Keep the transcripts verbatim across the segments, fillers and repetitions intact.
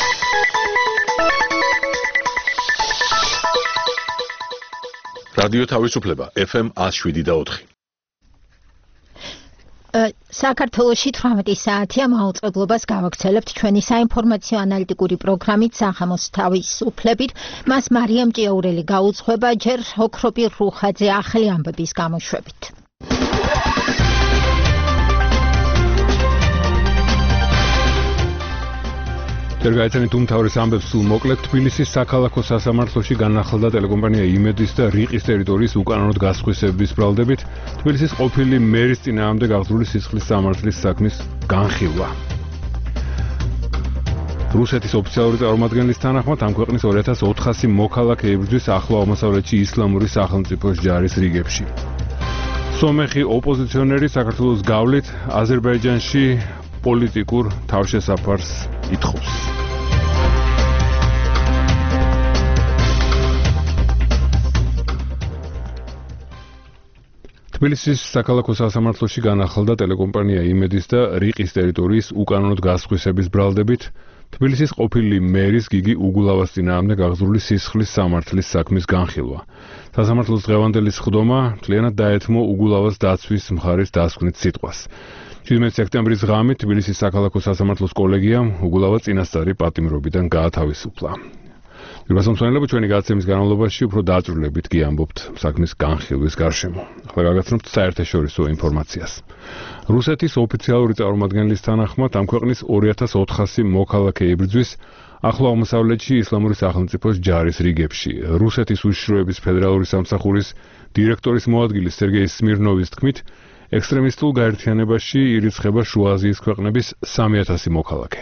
რადიო თავისუფლება ეფ ემ one oh seven და four. საქართველოში თვრამეტი საათია მაუწყებლობას გავაგრძელებთ ჩვენი საინფორმაციო ანალიტიკური პროგრამით სახამოს თავისუფლებით. მას მარიამ ჭიაურელი გაუძღვება ჯერ ოქროპი რუხაძე ახალი ამბების გამოშვებით. გაიცანით უმთავრეს ამბებს სულ მოკლედ. თბილისის საქალაქო სასამართლოში განახლდა ტელეკომპანია იმედის და რიყის ტერიტორიის უკანონოდ გასხვისების ბრალდებით თბილისის ყოფილი მერის წინააღმდეგ აღძრული სისხლის სამართლის საქმის განხილვა. რუსეთის ოფიციალური წარმომადგენლის თანახმად ამ ქვეყნის two thousand four hundred მოქალაქე იბრძვის ახლო აღმოსავლეთში ისლამური სახელმწიფოს ჯარის რიგებში. სომეხი ოპოზიციონერი საქართველოს გავლით აზერბაიჯანში პოლიტიკურ თავშესაფარს ითხოვს. თბილისის საქალაქო სასამართლოში განახლდა ტელეკომპანია იმედის და რიყის ტერიტორიის უკანონოდ გასხვისების ბრალდებით თბილისის ყოფილი მერის გიგი უგულავას წინააღმდეგ აღძრული სისხლის სამართლის საქმის განხილვა. სასამართლოს დღევანდელი სხდომა მთლიანად დაეთმო უგულავას დაცვის მხარის დასკვნით სიტყვას. seventeen სექტემბრის ღამით თბილისის საქალაქო სასამართლოს კოლეგიამ უგულავა წინასწარი პატიმრობიდან გაათავისუფლა. Პირველსამცველებო ჩვენი გაცემის განმავლობაში უფრო დაწვრილებით გიამბობთ საქმის განხილვის გარშემო. ახლა გაგაცნობთ საერთაშორისო ინფორმაციას. რუსეთის ოფიციალური წარმომადგენლის თანახმად ამ ქვეყნის two thousand four hundred მოქალაქე იბრძვის ახლო აღმოსავლეთში ისლამური სახელმწიფოს ჯარის რიგებში. რუსეთის უშიშროების ფედერალური სამსახურის დირექტორის მოადგილის სერგეი სმირნოვის თქმით, ექსტრემისტულ გაერთიანებაში ირიცხება შუა აზიის ქვეყნების three thousand მოქალაქე.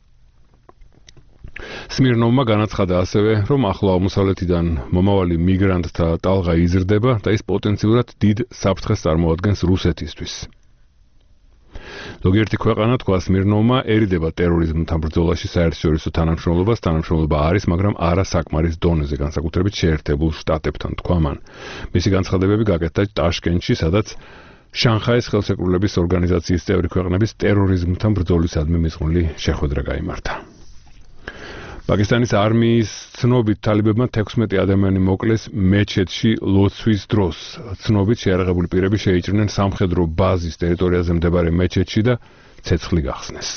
სმირნოვმა განაცხადა ასევე, რომ ახლო აღმოსავლეთიდან მომავალი მიგრანტთა ტალღა იზრდება და ის პოტენციურად დიდ საფრთხეს წარმოადგენს რუსეთისთვის. ზოგიერთი ქვეყანა, თქვა სმირნოვმა, ერიდება ტერორიზმთან ბრძოლაში საერთაშორისო თანამშრომლობას, თანამშრომლობა არის, მაგრამ არა საკმარის დონეზე, განსაკუთრებით შეერთებულ შტატებთან, თქვა მან. მისი განცხადებები გაკეთდა ტაშკენტში, სადაც შანხაის ხელშეკრულების ორგანიზაციის წევრი ქვეყნების ტერორიზმთან ბრძოლისადმი მისღვნილი შეხვედრა გაიმართა. პაკისტანის არმიის ცნობით თალიბებმა sixteen ადამიანი მოკლეს მეჩეთში ლოცვის დროს. ცნობით შეიარაღებული პირები შეიჭრნენ სამხედრო ბაზის ტერიტორიაზე მდებარე მეჩეთში და ცეცხლი გახსნეს.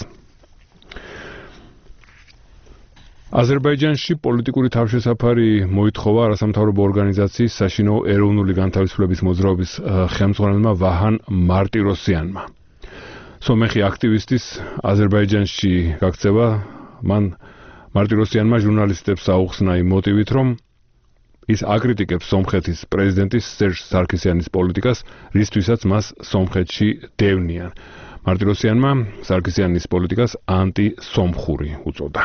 აზერბაიჯანში პოლიტიკური თავშესაფარი მოითხოვა არასამთავრობო ორგანიზაციის საშინაო ეროვნული განთავისუფლების მოძრაობის ხელმძღვანელმა ვაჰან მარტიროსიანმა. სომეხი აქტივისტის აზერბაიჯანში გაქცევა მან მარტიროსიანმა ჟურნალისტებს აუხსნა იმ მოტივით, რომ ის აკრიტიკებს სომხეთის პრეზიდენტის სერჟ სარქისიანის პოლიტიკას, რისთვისაც მას სომხეთში დევნიან. მარტიროსიანმა სარქისიანის პოლიტიკას ანტი-სომხური უწოდა.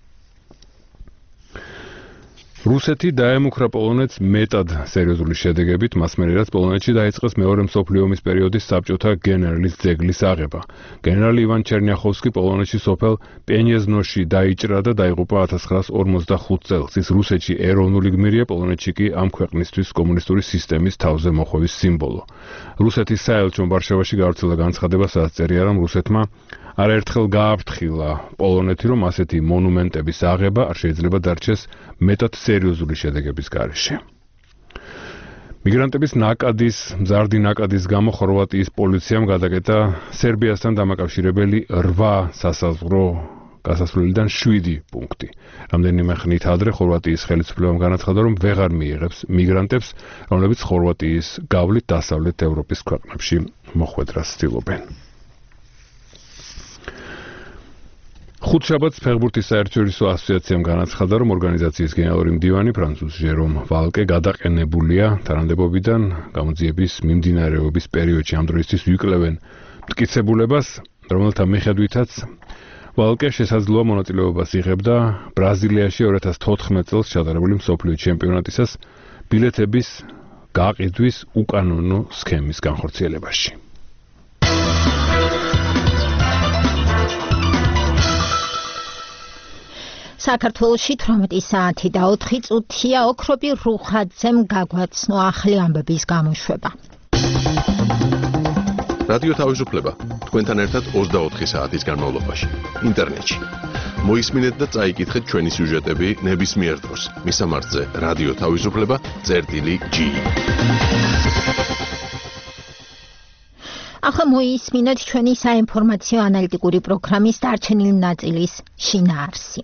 რუსეთი დაემუქრა პოლონეთს მეტად სერიოზული შედეგებით, მას მერე რაც პოლონეთში დაიწყეს მეორე მსოფლიო ომის პერიოდის საბჭოთა გენერლის ძეგლის აღება. გენერალი ივან ჩერნიახოვსკი პოლონეთში სოფელ პენიეზნოში დაიჭრა და დაიღუპა one thousand nine hundred forty-five წელს. ის რუსეთში ეროვნული გმირია, პოლონეთში კი ამ ქვეყნისთვის კომუნისტური სისტემის თავზე მოხვევის სიმბოლო. რუსეთის საელჩომ ვარშავაში გავრცელა განცხადება, სადაც წერია, რომ რუსეთმა არაერთხელ გააფრთხილა პოლონეთი, რომ ასეთი მონუმენტების აღება არ შეიძლება დარჩეს მეტად სერიოზული შედეგების გარეშე. მიგრანტების ნაკადის, მზარდი ნაკადის გამო ხორვატიის პოლიციამ გადაკეტა სერბიასთან დამაკავშირებელი eight სასაზღვრო გასასვლელიდან seven პუნქტი. რამდენიმე ხნით ადრე ხორვატიის ხელისუფლებამ განაცხადა, რომ ვეღარ მიიღებს მიგრანტებს, რომლებიც ხორვატიის გავლით დასავლეთ ევროპის ქვეყნებში მოხვედრას ცდილობენ. ხუთშაბათს ფეხბურთის საერთაშორისო ასოციაციამ განაცხადა, რომ ორგანიზაციის გენერალური მდივანი ფრანცუზ ჟერომ ვალკე გადაყენებულია თანამდებობიდან გამოძიების მიმდინარეობის პერიოდში. ამ დროისთვის ვიკლებენ მტკიცებულებას, რომელთა მიხედვითაც ვალკე შესაძლოა მონაწილეობას იღებდა ბრაზილიაში two thousand fourteen წელს ჩატარებული მსოფლიო ჩემპიონატისას ბილეთების გაყიდვის უკანონო სქემის განხორციელებაში. საქართველოში თვრამეტი საათი და ოთხი წუთია ოქროპი რუხაძემ გაგვაცნო ახალი ამბების გამოშვება. რადიო თავისუფლება თქვენთან ერთად ოცდაოთხი საათის განმავლობაში ინტერნეტში. მოისმინეთ და წაიკითხეთ ჩვენი სიუჟეტები ნებისმიერ დროს. მისამართზე რადიო თავისუფლება წერტილი ჯი. ახლა მოისმინეთ ჩვენი საინფორმაციო ანალიტიკური პროგრამის დარჩენილი ნაწილის შინაარსი.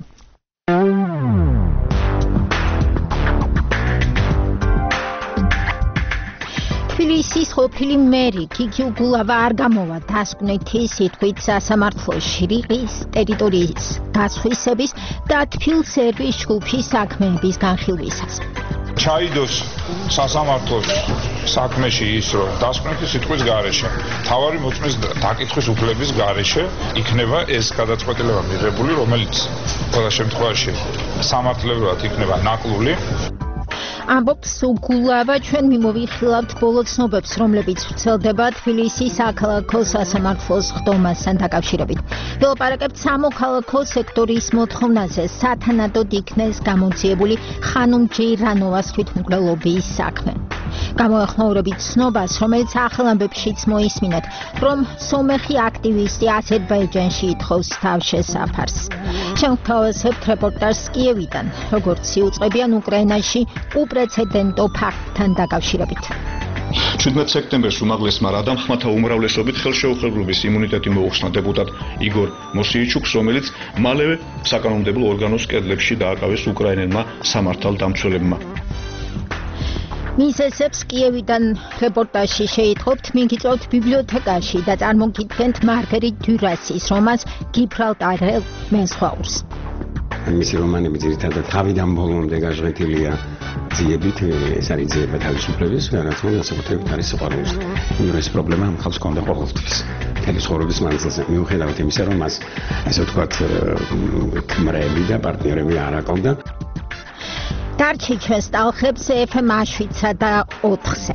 თბილისის ყოფილი მერი გიგი უგულავა არ გამოვა დასკვნითი სიტყვით სასამართლოში რიყის ტერიტორიის გასხვისების და თბილსერვის ჯგუფის საქმეების განხილვისას. ჩაიდოს სასამართლოს საქმეში ის, რომ დასკვნითი სიტყვის გარეშე, თავარი მოწმის დაკითხვის უფლების გარეშე იქნება ეს გადაწყვეტილება მიღებული, რომელიც ყველა შემთხვევაში სამართლებრივად იქნება ნაკლული. ამბობს უგულავა, ჩვენ მიმოვიხილავთ ბოლო ცნობებს, რომლებიც ვრცელდება თბილისის საქალაქო სასამართლოს ხდომასთან დაკავშირებით. ველაპარაკებთ სამოქალაქო სექტორის მოთხოვნაზე სათანადოდ იქნეს გამოძიებული ხანუმ ჯეირანოვას თვითმკვლელობის საქმე. გამოეხმაურებით ცნობას, რომელიც ახალ ამბებშიც მოისმინეთ, რომ სომეხი აქტივისტი აზერბაიჯანში ითხოვს თავშესაფარს. შემოგთავაზებთ რეპორტაჟს კიევიდან, როგორც იუწყებიან უკრაინაში უპრეცედენტო ფაქტთან დაკავშირებით. შვიდმეტ სექტემბერს უმაღლესმა რადამ ხმათა უმრავლესობით ხელშეუხებლობის იმუნიტეტი მოუხსნა დეპუტატ იგორ მოსიიჩუკს, რომელიც მალევე საკანონმდებლო ორგანოს კედლებში დააკავეს უკრაინელმა სამართალდამცველებმა. მიზეზებს კიევიდან რეპორტაჟში შეიტყობთ, მიგიწევთ ბიბლიოთეკაში და წარმოგიდგენთ მარგერიტ დიურასის რომანს გიბრალტარელ მეზღვაურს. მისი რომანები ძირითადად თავიდან ბოლომდე გაჟღეტილია ძიებით, ეს არის ძიება თავისუფლების, რაც მან განსაკუთრებით არის სიყვარულს. იმიტომ ეს პრობლემა მხოლოდ ჰქონდა ყოველთვის. მთელი ცხოვრების მანძილზე, მიუხედავად იმისა, რომ მას ასე ვთქვათ, ქმრები და პარტნიორები არ აკლდა. დარჩი ჩვენს ტალღებს ეფ ემ შვიდსა და ოთხზე.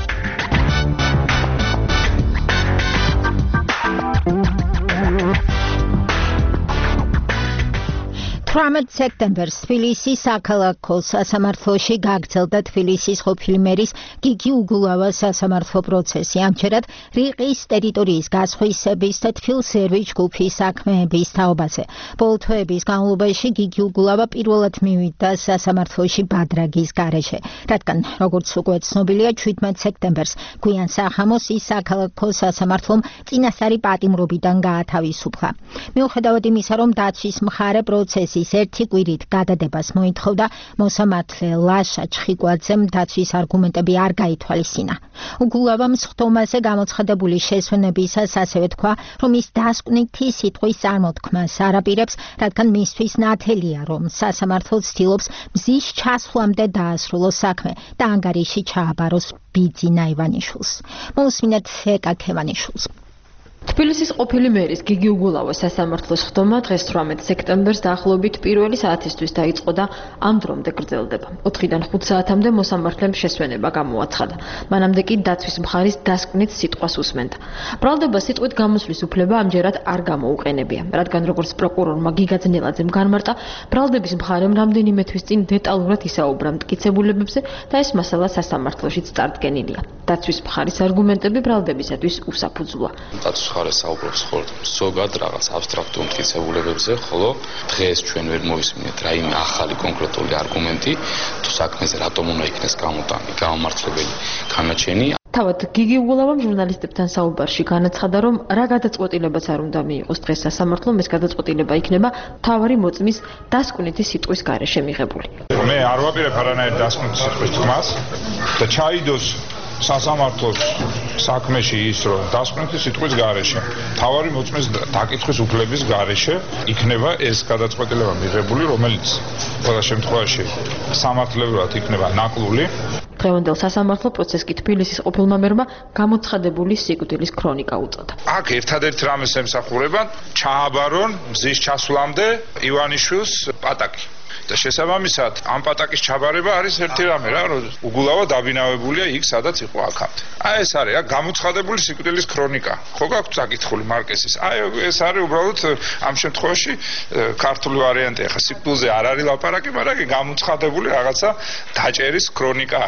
თვრამეტ სექტემბერს თბილისის საქალაქო სასამართლოში გაგრძელდა თბილისის ყოფილი მერის გიგი უგულავას სასამართლო პროცესი. ამჯერად რიყის ტერიტორიის გასხვისების და თბილსერვის ჯგუფის საქმეების თაობაზე. ბოლო თვეების განმავლობაში გიგი უგულავა პირველად მივიდა სასამართლოში ბადრაგის გარეშე, რადგან როგორც უკვე ცნობილია, შვიდმეტ სექტემბერს გვიან სახამოს ის საქალაქო სასამართლომ წინასწარი პატიმრობიდან გაათავისუფლა. მიუხედავად იმისა, რომ დაცვის მხარე პროცესი ერთი კვირით გადადებას მოითხოვდა, მოსამართლე ლაშა ჩხიკვაძემ დაცვის არგუმენტები არ გაითვალისწინა. უგულავამ სხდომაზე გამოცხადებული შესვენებისას ასევე თქვა, რომ ის დასკვნითი სიტყვის წარმოთქმას არ აპირებს, რადგან მისთვის ნათელია, რომ სასამართლო ცდილობს მზის ჩასვლამდე დაასრულოს საქმე და ანგარიში ჩააბაროს ბიძინა ივანიშვილს. მოусმინეთ ეკა ქევანიშვილს. თბილისის ყოფილი მერის გიგი უგულავას სასამართლოს ხდომა დღეს თვრამეტ სექტემბერს დაახლოებით პირველი საათისთვის დაიწყო და ამ დრომდე გრძელდება. ოთხიდან ხუთ საათამდე მოსამართლემ შესვენება გამოაცხადა. მანამდე კი დაცვის მხარის დასკვნით სიტყვას უსმენდა. ბრალდება სიტყვით გამოსვლის უფლება ამჯერად არ გამოუყენებია, რადგან როგორც პროკურორმა გიგა ძნელაძემ განმარტა, ბრალდების მხარემ რამდენიმე თვის წინ დეტალურად ისაუბრა მტკიცებულებებზე და ეს მასალა სასამართლოშიც წარდგენილია. დაცვის მხარის არგუმენტები ბრალდებისათვის უსაფუძვლა. ხარეს საუბრობს ხოლმე ზოგად რაღაც აბსტრაქტულ მტკიცებულებებზე, ხოლო დღეს ჩვენ ვერ მოვისმინეთ რაიმე ახალი კონკრეტული არგუმენტი, თუ საქმეზე რატომ უნდა იქნეს გამოტანი გამომართლებელი განაჩენი. თავად გიგი უგულავამ ჟურნალისტებთან საუბარში განაცხადა, რომ რა გადაწყვეტილებაც არ უნდა მიიღოს დღეს სასამართლომ, ეს გადაწყვეტილება იქნება მთავარი მოწმის დასკვნითი სიტყვის გარეშე მიღებული. მე არ ვაპირებ არანაირ დასკვნითი სიტყვის თქმას და ჩაიდოს სასამართლოს საქმეში ის, რომ დასკვნითი სიტყვის გარეშე, თავარი მოწმის დაკითხვის უფლების გარეშე იქნება ეს გადაწყვეტილება მიღებული, რომელიც ყველა შემთხვევაში სამართლებრივად იქნება ნაკლული. დღევანდელ სასამართლო პროცესს კი თბილისის ყოფილმა მერმა გამოცხადებული სიკვდილის ქრონიკა უწოდა. აქ ერთადერთი რამეს ემსახურებან, ჩააბარონ მზის ჩასვლამდე ივანიშვილს პატაკი. და შესაბამისად ამ პატაკის ჩაბარება არის ერთი რამე რა, რომ უგულავა დაბინავებულია იქ, სადაც იყო აქამდე. აი ეს არის რა გამოცხადებული სიკვდილის ქრონიკა. ხო გაქვთ საკითხული მარკესის. აი ეს არის უბრალოდ ამ შემთხვევაში ქართული ვარიანტი. ახლა სიკვდილზე არ არის ლაპარაკი, მაგრამ კი გამოცხადებული რაღაცა დაჭერის ქრონიკა არის.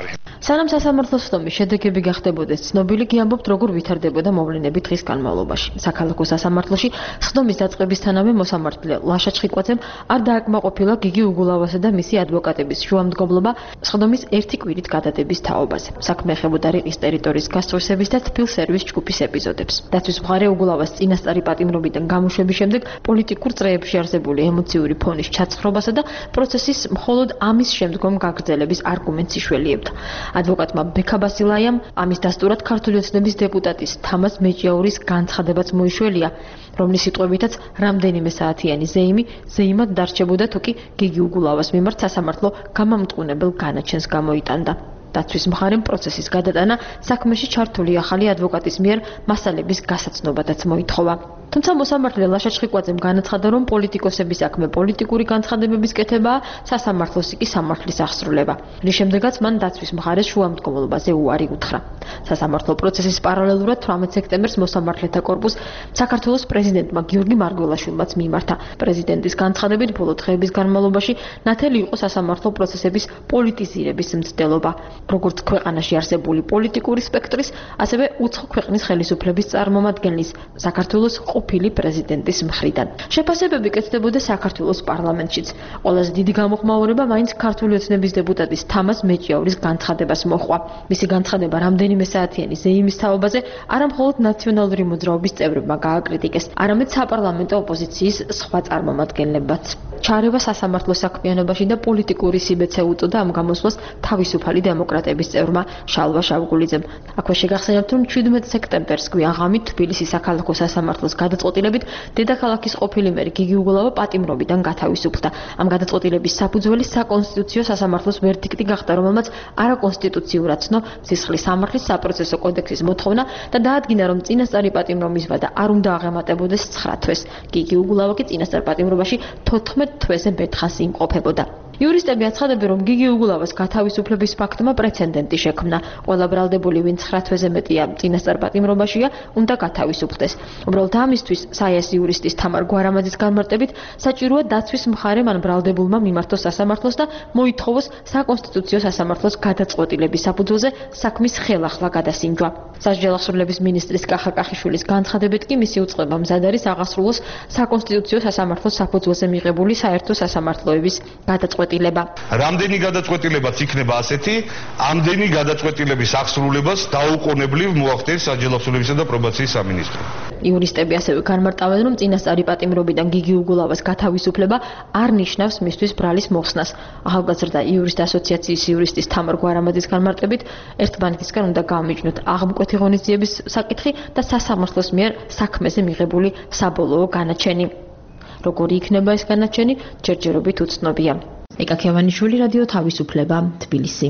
სანამ სასამართლოს ხდომის შედეგები გახდებოდეს ცნობილი, კი ამბობთ, როგორ ვითარდებოდა მოვლენები დღის განმავლობაში. საქალაქო სასამართლოში ხდომის დაწყებისთანავე მოსამართლე ლაშა ჩხიკვაძემ არ დააკმაყოფილა გიგი უგულავასა და მისი ადვოკატების შუამდგომლობა ხდომის ერთი კვირით გადადების თაობაზე. საქმე ეხებოდა რიყის ტერიტორიის გასწვრივების და თბილ სერვის ჯგუფის ეპიზოდებს. დაცვის მხარე უგულავას წინასწარი პატიმრობიდან გამოშვების შემდეგ პოლიტიკურ წრეებში არსებული ემოციური ფონის ჩაცხრობასა და პროცესის მხოლოდ ამის შემდგომ გაგრძელების არგუმენტს იშველიებდა. ადვოკატმა ბექა ბასილაიამ ამის დასტურად ქართული ოცნების დეპუტატის თამაზ მეჭიაურის განცხადებაც მოიშველია, რომლის სიტყვებითაც რამდენიმე საათიანი ზეიმი ზეიმად დარჩებოდა, თუ კი გიგი უგულავას მიმართ სასამართლო გამამტყუნებელ განაჩენს გამოიტანდა. დაცვის მხარემ პროცესის გადატანა საქმეში ჩართული ახალი ადვოკატის მიერ მასალების გასაცნობადაც მოითხოვა. თუმცა მოსამართლე ლაშა ჩხიკვაძემ განაცხადა, რომ პოლიტიკოსების საქმე პოლიტიკური განცხადებების კეთებაა, სასამართლოს კი სამართლის აღსრულება. რის შემდეგაც მან დაცვის მხარეს შუამდგომლობაზე უარი უთხრა. სასამართლო პროცესის პარალელურად თვრამეტ სექტემბერს მოსამართლეთა კორპუსს საქართველოს პრეზიდენტმა გიორგი მარგველაშვილმაც მიმართა. პრეზიდენტის განცხადებით, ბოლო დღეების განმავლობაში ნათელი იყო სასამართლო პროცესების პოლიტიზირების მცდელობა. როგორც ქვეყანაში არსებული პოლიტიკური სპექტრის, ასევე უცხო ქვეყნის ხელისუფლების წარმომადგენლის საქართველოს ყოფილი პრეზიდენტის მხრიდან. შეფასებები კეთდებოდა საქართველოს პარლამენტშიც. ყველაზე დიდი გამოხმაურება მაინც ქართული ოცნების დეპუტატის თამაზ მეჭიაურის განცხადებას მოჰყვა. მისი განცხადება რამდენიმე საათიანი ზეიმის თაობაზე არა მხოლოდ ნაციონალური მოძრაობის წევრებმა გააკრიტიკეს, არამედ საპარლამენტო ოპოზიციის სხვა წარმომადგენლებმაც. ჩარევა სასამართლო საქმიანობაში და პოლიტიკური სიბეცე უწოდა ამ გამოსვლას თავისუფალი დემოკრატების წევრმა შალვა შავგულიძემ. აქვე შეგახსენებთ, რომ შვიდმეტ სექტემბერს გვიან ღამით თბილისის საქალაქო სასამართლოს გადაწყვეტილებით დედაქალაქის ყოფილი მერი გიგი უგულავა პატიმრობიდან გათავისუფლდა. ამ გადაწყვეტილების საფუძველი საკონსტიტუციო სასამართლოს ვერდიქტი გახდა, რომელმაც არაკონსტიტუციურად ცნო ცისხლის სამართლის საპროცესო კოდექსის მოთხოვნა და დაადგინა, რომ წინასწარი პატიმრობის ვადა არ უნდა აღემატებოდეს ცხრა თვეს. გიგი უგულავა კი წინასწარ პატიმრობაში თოთხმეტ თვეზე ბეთხას იმყოფებოდა. იურისტები აცხადებენ, რომ გიგი უგულავას გათავისუფლების ფაქტმა პრეცედენტი შექმნა. ყველა ბრალდებული, ვინც ცხრა თვეზე მეტია წინასწარ პატიმრობაშია, უნდა გათავისუფლდეს. უბრალოდ ამისთვის საიასი იურისტის თამარ გვარამაძის განმარტებით, საჭიროა დაცვის მხარემ ან ბრალდებულმა მიმართოს სასამართლოს და მოითხოვოს საკონსტიტუციო სასამართლოს გადაწყვეტილების საფუძველზე საქმის ხელახლა გადასინჯვა. სასჯელ აღსრულების მინისტრის კახა კახიშვილის განცხადებით კი მისი უწყება მზად არის აღასრულოს საკონსტიტუციო სასამართლოს საფუძველზე მიღებული საერთო სასამართლოების გადაწყვეტილება. რამდენი გადაწყვეტილებაც იქნება ასეთი, ამდენი გადაწყვეტილების აღსრულებას დაუყოვნებლივ მოახდენს სასჯელ აღსრულებისა და პრობაციის სამინისტრო. იურისტები ასევე განმარტავენ, რომ წინასწარი პატიმრობიდან გიგი უგულავას გათავისუფლება არ ნიშნავს მისთვის ბრალის მოხსნას. ახალგაზრდა იურისტ ასოციაციის იურისტის თამარ გვარამაძის განმარტებით, ერთმანეთისგან უნდა გამიჯნოთ აღმკვეთი ღონისძიების საკითხი და სასამართლოს მიერ საქმეზე მიღებული საბოლოო განაჩენი. როგორი იქნება ეს განაჩენი, ჯერჯერობით უცნობია. ეკა ქევანიშვილი, რადიო თავისუფლება, თბილისი.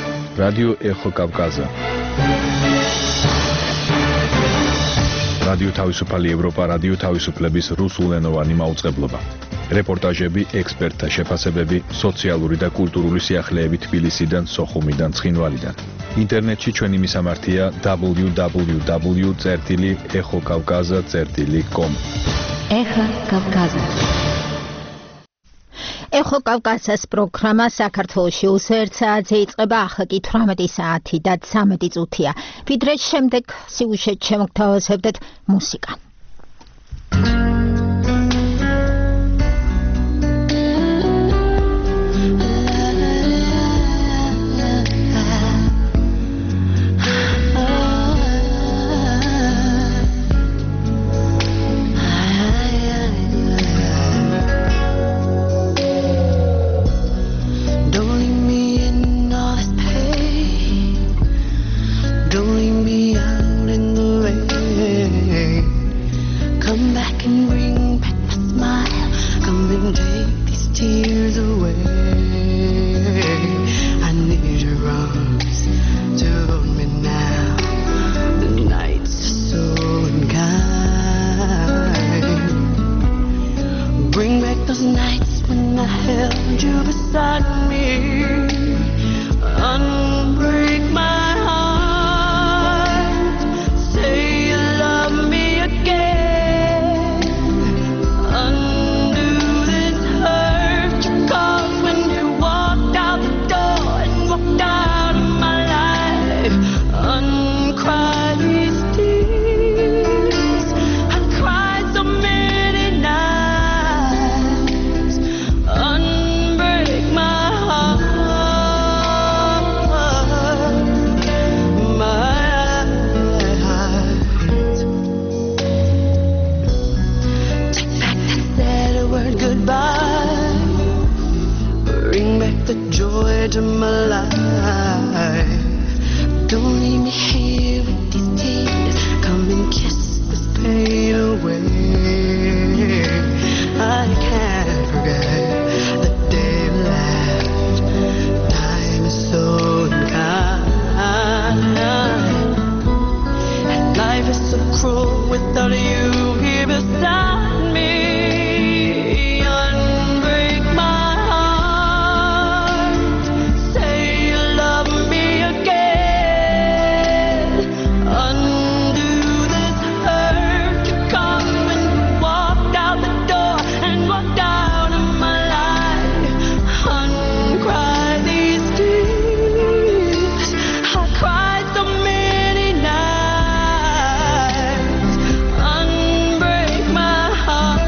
რადიო ეხო კავკაზა. რადიო თავისუფალი ევროპა, რადიო თავისუფლების რუსულენოვანი მაუწყებლობა. რეპორტაჟები, ექსპერტთა შეფასებები, სოციალური და კულტურული სიახლეები თბილისიდან, სოხუმიდან, ცხინვალიდან. ინტერნეტში ჩვენი მისამართია დაბლიუ დაბლიუ დაბლიუ წერტილი ეხო კავკაზა წერტილი კომ. ეხა კავკაზა. ეხო კავკაზას პროგრამა საქართველოში უსერთ საათზე იწყება, ახლა კი თვრამეტი საათი და ცამეტი წუთია. ვიდრე შემდეგ სიუჟეტ შემოგთავაზებდეთ მუსიკა. My life night of my life. Don't leave me here with these tears. Come and kiss this pain away. I can't forget the day you left. Time is so unkind, and life is so cruel without you here beside me. Unbreak my heart. Say you love me again. Undo this hurt to come and walk out the door and walk out of my life. Uncry these tears. I cried so many nights. Unbreak my heart.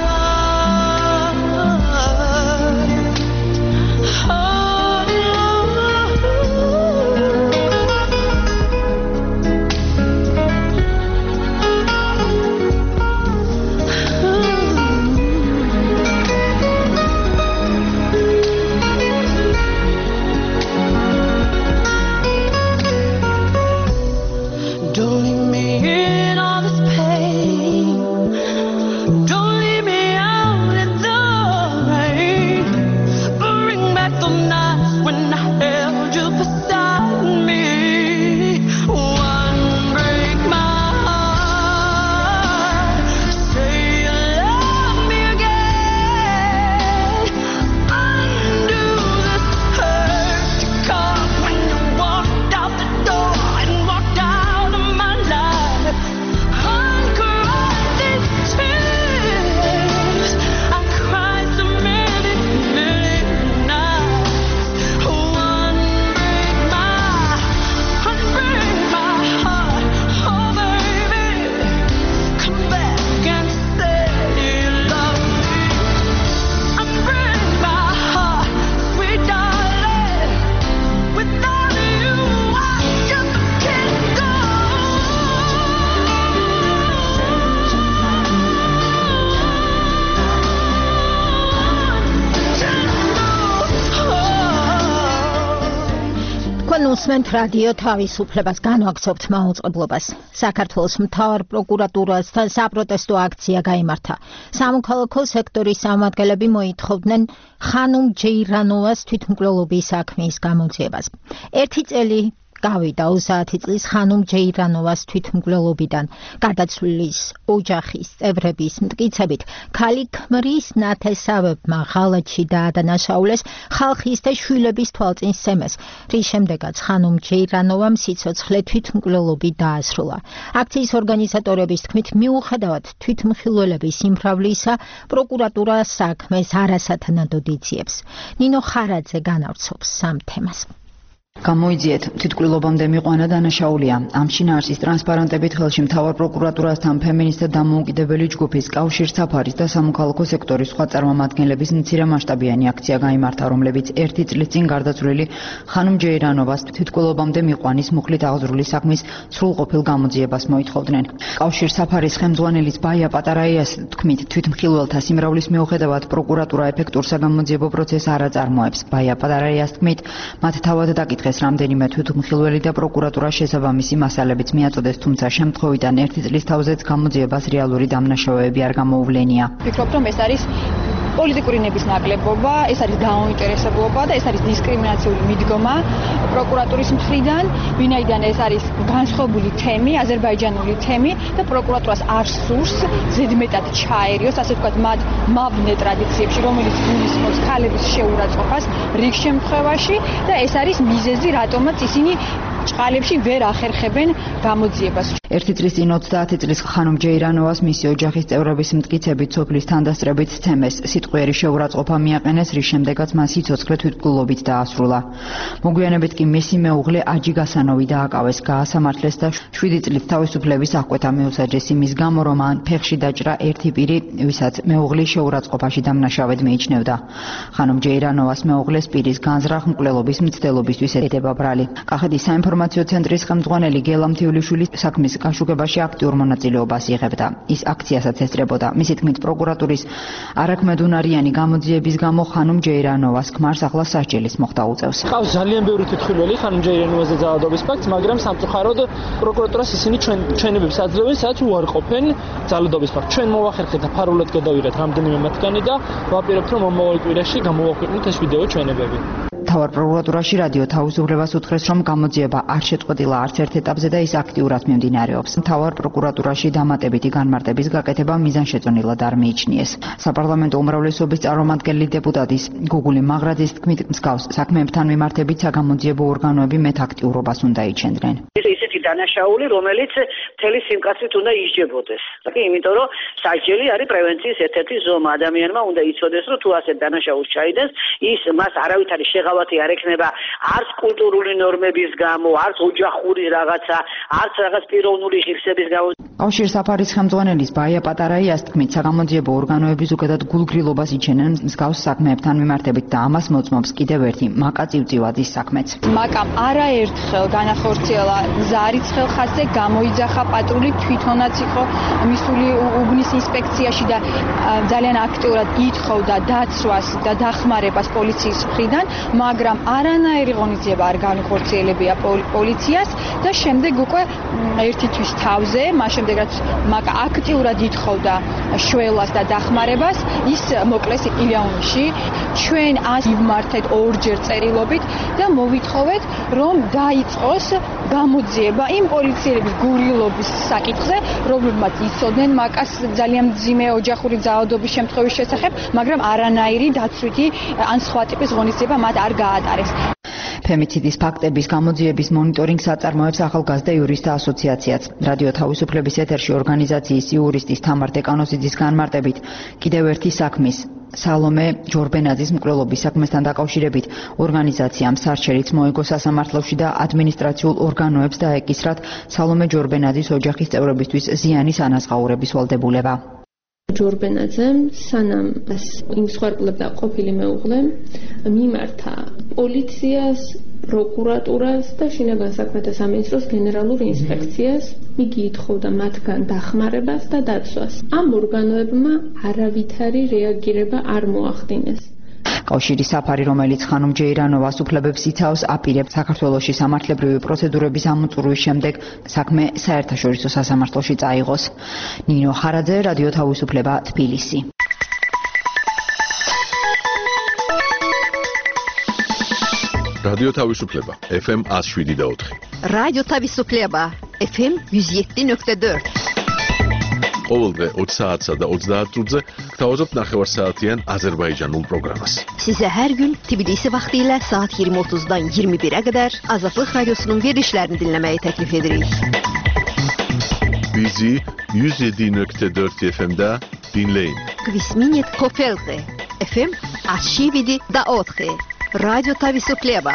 Don't leave me in all this pain. Don't leave me out in the rain. Bring back the nights when I held you beside me. One break my heart. Say you love me again. Undo this hurt to come when you walked out the door and walked out of my life. Uncry these tears. I cried so many, many nights. One break my, unbreak my heart. Oh baby, come back and say you love me. Unbreak my heart, sweet darling. Without you, I just can't go. თქვენ უსმენთ რადიო თავისუფლებას, განვაგრძობთ მაუწყებლობას. საქართველოს მთავარ პროკურატურასთან საპროტესტო აქცია გაიმართა. სამოქალაქო სექტორის წარმომადგენლები მოითხოვდნენ ხანუმ ჯეირანოვას თვითმკვლელობის საქმის გამოძიებას. ერთი წელი გავიდა ოცდაათი წლის ხანუმ ჯეირანოვას თვითმკვლელობიდან. გარდაცვლილის ოჯახის წევრების მტკიცებით, ქალი ქმრის ნათესავებმა ღალატში დაადანაშაულეს ხალხის და შვილების თვალწინსწემეს, რის შემდეგაც ხანუმ ჯეირანოვამ სიცოცხლე თვითმკვლელობით დაასრულა. აქციის ორგანიზატორების თქმით, მიუხედავად თვითმხილველების სიმრავლისა, პროკურატურა საქმეს არასათანადოდ იძიებს. ნინო ხარაძე განავრცობს სამ თემას. გამოიძიეთ, თვითმკვლელობამდე მიყვანა დანაშაულია. ამ შინაარსის ტრანსპარენტებით ხელში მთავარ პროკურატურასთან ფემინისტთა დამოუკიდებელი ჯგუფის, კავშირ საფარის და სამოქალაქო სექტორის სხვა წარმომადგენლების მცირემასშტაბიანი აქცია გაიმართა, რომლებიც ერთი წლის წინ გარდაცვლილი ხანუმ ჯეირანოვას თვითმკვლელობამდე მიყვანის მუხლით აღზრული საქმის სრულყოფილ გამოძიებას მოითხოვდნენ. კავშირ საფარის ხელმძღვანელის ბაია პატარაიას თქმით, თვითმხილველთა სიმრავლის მიუხედავად პროკურატურა ეფექტურ საგამოძიებო პროცესს არ აწარმოებს. ბაია პატარაიას თქმით, მათ თავად დაკითხეს რამდენიმე თვითმხილველი და პროკურატურა შესაბამისი მასალებიც მიაწოდეს, თუმცა შემთხვევიდან ერთი წლის თავზეც გამოძიებას რეალური დამნაშავეები არ გამოუვლენია. ვფიქრობ, რომ ეს არის პოლიტიკური ნებისმაკლებობა, ეს არის დაუინტერესებლობა და ეს არის დისკრიმინაციული მიდგომა პროკურატურის მხრიდან, ვინაიდან ეს არის განსხვავებული თემი, აზერბაიჯანული თემი და პროკურატურას არ სურს ზედმეტად ჩაერიოს, ასე ვთქვათ, მათ მავნე ტრადიციებში, რომელიც გულისხმობს ქალების შეურაცხყოფას რიგ შემთხვევაში და ეს არის მიზეზი, რატომაც ისინი ჭყალებში ვერ ახერხებენ გამოძიებას. ერთი წლის წინ ოცდაათი წლის ხანუმ ჯეირანოვას მისი ოჯახის წევრების მტკიცებით სოფლის თანდასწრებით სცემეს, სიტყვიერი შეურაცხყოფა მიაყენეს, რის შემდეგაც მან სიცოცხლე თვითმკვლელობით დაასრულა. მოგვიანებით კი მისი მეუღლე აჯი გასანოვი დააკავეს, გაასამართლეს და შვიდი წლით თავისუფლების აღკვეთა მიუსაჯეს იმის გამო, რომ მან ფეხში დაჭრა ერთი პირი, ვისაც მეუღლის შეურაცხყოფაში დამნაშავედ მიიჩნევდა. ხანუმ ჯეირანოვას მეუღლეს პირის განზრახ მკვლელობის მცდელობისთვის ედება ბრალი. კახეთის საინფორმაციო საინფორმაციო ცენტრის ხელმძღვანელი გელა მთიულიშვილი საქმის გაშუქებაში აქტიურ მონაწილეობას იღებდა. ის აქციასაც ესწრებოდა. მისი თქმით, პროკურატურის არაქმედუნარიანი გამოძიების გამო ხანუმ ჯეირანოვას ქმარს ახლა სასჯელის მოხდა უწევს. ყავს ძალიან ბევრი თვითმხილველი ხანუმ ჯეირანოვაზე ძალადობის ფაქტს, მაგრამ სამწუხაროდ პროკურატურას ისინი ჩვენ ჩვენებებს აძლევენ, სადაც უარყოფენ ძალადობის ფაქტს. ჩვენ მოვახერხეთ და ფარულად გადავიღეთ რამდენიმე მათგანი და ვაპირებთ, რომ მომავალ კვირაში გამოვაქვეყნოთ ეს ვიდეო ჩვენებები. თავარ პროკურატურაში რადიო თავისუფლებას უთხრეს, რომ გამოძიება არ შეწყვეტილა არც ერთ ეტაპზე და ის აქტიურად მიმდინარეობს. თავარ პროკურატურაში დამატებითი განმარტების გაკეთება მიზანშეწონილად არ მიიჩნიეს. საპარლამენტო უმრავლესობის წარმომადგენელი დეპუტატის გუგული მაღრაძის თქმით, მსგავს საქმეებთან მიმართებით საგამოძიებო ორგანოები მეტ აქტიურობას უნდა იჩენდნენ. ისეთი დანაშაული, რომელიც მთელი სიმკაცრით უნდა ისჯებოდეს. იმიტომ რომ სასჯელი არის პრევენციის ერთ-ერთი ზომა. ადამიანმა უნდა იცოდეს, რომ თუ ასეთ დანაშაულს ჩაიდენს, ის მას არავითარი შეღავათი არ ექნება არც კულტურული ნორმების გამო, არც ოჯახური რაღაცა, არც რაღაც პიროვნული ღირსების გამო. კავშირ საფარის ხელმძღვანელის ბაია პატარაიას თქმით, საგამოძიებო ორგანოები ზოგადად გულგრილობას იჩენენ მსგავს საქმეებთან მიმართებით და ამას მოწმობს კიდევ ერთი მაკა წივწივაძის საქმეც. მაკამ არაერთხელ განახორციელა ზარიც ხელხასზე, გამოიძახა პატრული, თვითონაც იყო მისული უბნის ინსპექციაში და ძალიან აქტიურად ითხოვდა დაცვას და დახმარებას პოლიციის მხრიდან, მაგრამ არანაირი ღონისძიება არ განხორციელებია პოლიციას და შემდეგ უკვე ერთი თვის თავზე, მას შემდეგ რაც მაკა აქტიურად ითხოვდა შველას და დახმარებას, ის მოკლეს ილიანში. ჩვენ ას ვიმართეთ ორჯერ წერილობით და მოვითხოვეთ, რომ დაიწყოს გამოძიება იმ პოლიციელების გურილობის საკითხზე, რომლებმაც იცოდნენ მაკას ძალიან მძიმე ოჯახური ძალადობის შემთხვევის შესახებ, მაგრამ არანაირი დაცვითი ან სხვა ტიპის ღონისძიება მათ არ გაატარეს. ფემიციდის ფაქტების გამოძიების მონიტორინგს აწარმოებს ახალგაზრდა იურისტთა ასოციაციაც. რადიო თავისუფლების ეთერში ორგანიზაციის იურისტის თამარ დეკანოზიძის განმარტებით, კიდევ ერთი საქმის სალომე ჯორბენაძის მკვლელობის საქმესთან დაკავშირებით ორგანიზაციამ სარჩელიც მოიგო სასამართლოში და ადმინისტრაციულ ორგანოებს დაეკისრათ სალომე ჯორბენაძის ოჯახის წევრებისთვის ზიანის ანაზღაურების ვალდებულება. ჯორბენაძემ სანამ იმ სხარკლებდა ყოფილი მეუღლე მიმართა პოლიციას, პროკურატურას და შინაგან საქმეთა სამინისტროს გენერალურ ინსპექციას. იგი ითხოვდა მათგან დახმარებას და დაცვას. ამ ორგანოებმა არავითარი რეაგირება არ მოახდინეს. კავშირის საფარი, რომელიც ხანუმ ჯეირანოვას უფლებებს იცავს, აპირებს საქართველოში სამართლებრივი პროცედურების ამოწურვის შემდეგ საქმე საერთაშორისო სასამართლოში წაიღოს. ნინო ხარაძე, რადიო თავისუფლება, თბილისი. რადიო თავისუფლება, ეფ ემ one oh seven და four. რადიო თავისუფლება, ეფ ემ one oh seven point four. ყოველდღე twenty საათსა და ოცდაათ წუთზე გთავაზობთ ნახევარსაათიან აზერბაიჯანულ პროგრამას. Size her gün Tbilisi vaxtilə saat yirmi otuzdan yirmi birə qədər Azadlıq Radiosunun verilişlərini dinləməyi təklif edirik. Bizi one oh seven point four efe em'də dinləyin. Kvisminit Kofelqi, efe em one oh seven da four. Radio Tavisupleva.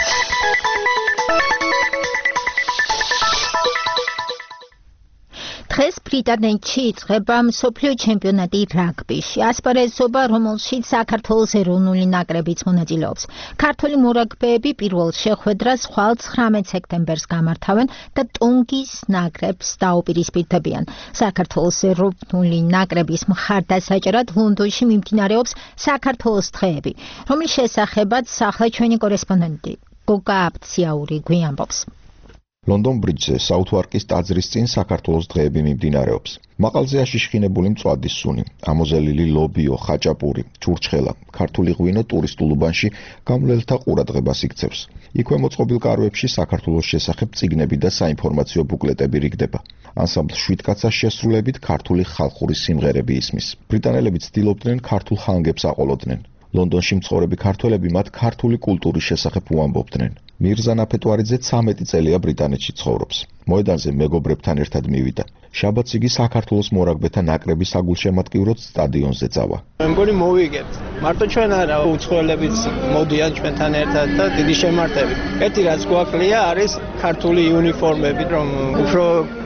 დღეს ბრიტანეთში იწყება მსოფლიო ჩემპიონატი რაგბიში. ასპარეზობა, რომელშიც საქართველოს ეროვნული ნაკრებიც მონაწილეობს. ქართული მორაგბეები პირველ შეხვედრას ხვალ ცხრამეტ სექტემბერს გამართავენ და ტონგის ნაკრებს დაუპირისპირდებიან. საქართველოს ეროვნული ნაკრების მხარდასაჭერად ლონდონში მიმდინარეობს საქართველოს დღეები, რომლის შესახებაც ახლა ჩვენი კორესპონდენტი გოგა აბციაური გვიამბობს. ლონდონ ბრიჯზე საუთვარკის ტაძრის წინ საქართველოს დღეები მიმდინარეობს. მაღალზე აშიშხინებული მწვადის სუნი, ამოზელილი ლობიო, ხაჭაპური, ჩურჩხელა, ქართული ღვინო ტურისტულ უბანში გამლელთა ყურადღებას იქცევს. იქვე მოწყობილ კარვებში საქართველოს შესახებ წიგნები და საინფორმაციო ბუკლეტები რიგდება. ანსამბლ შვიდკაცას შესრულებით ქართული ხალხური სიმღერები ისმის. ბრიტანელები ცდილობდნენ ქართულ ხანგებს აყოლოდნენ. ლონდონში მცხოვრები ქართველები მათ ქართული კულტურის შესახებ უამბობდნენ. მირზა ნაფეტვარიძე ცამეტი წელია ბრიტანეთში ცხოვრობს. მოედანზე მეგობრებთან ერთად მივიდა. შაბათს იგი საქართველოს მორაგბეთა ნაკრების საგულშემატკივროდ სტადიონზე წავა. მე მგონი მოვიგებთ. მარტო ჩვენ არა, უცხოელებიც მოდიან ჩვენთან ერთად და დიდი შემართებით. ერთი რაც გვაკლია არის ქართული იუნიფორმები, რომ უფრო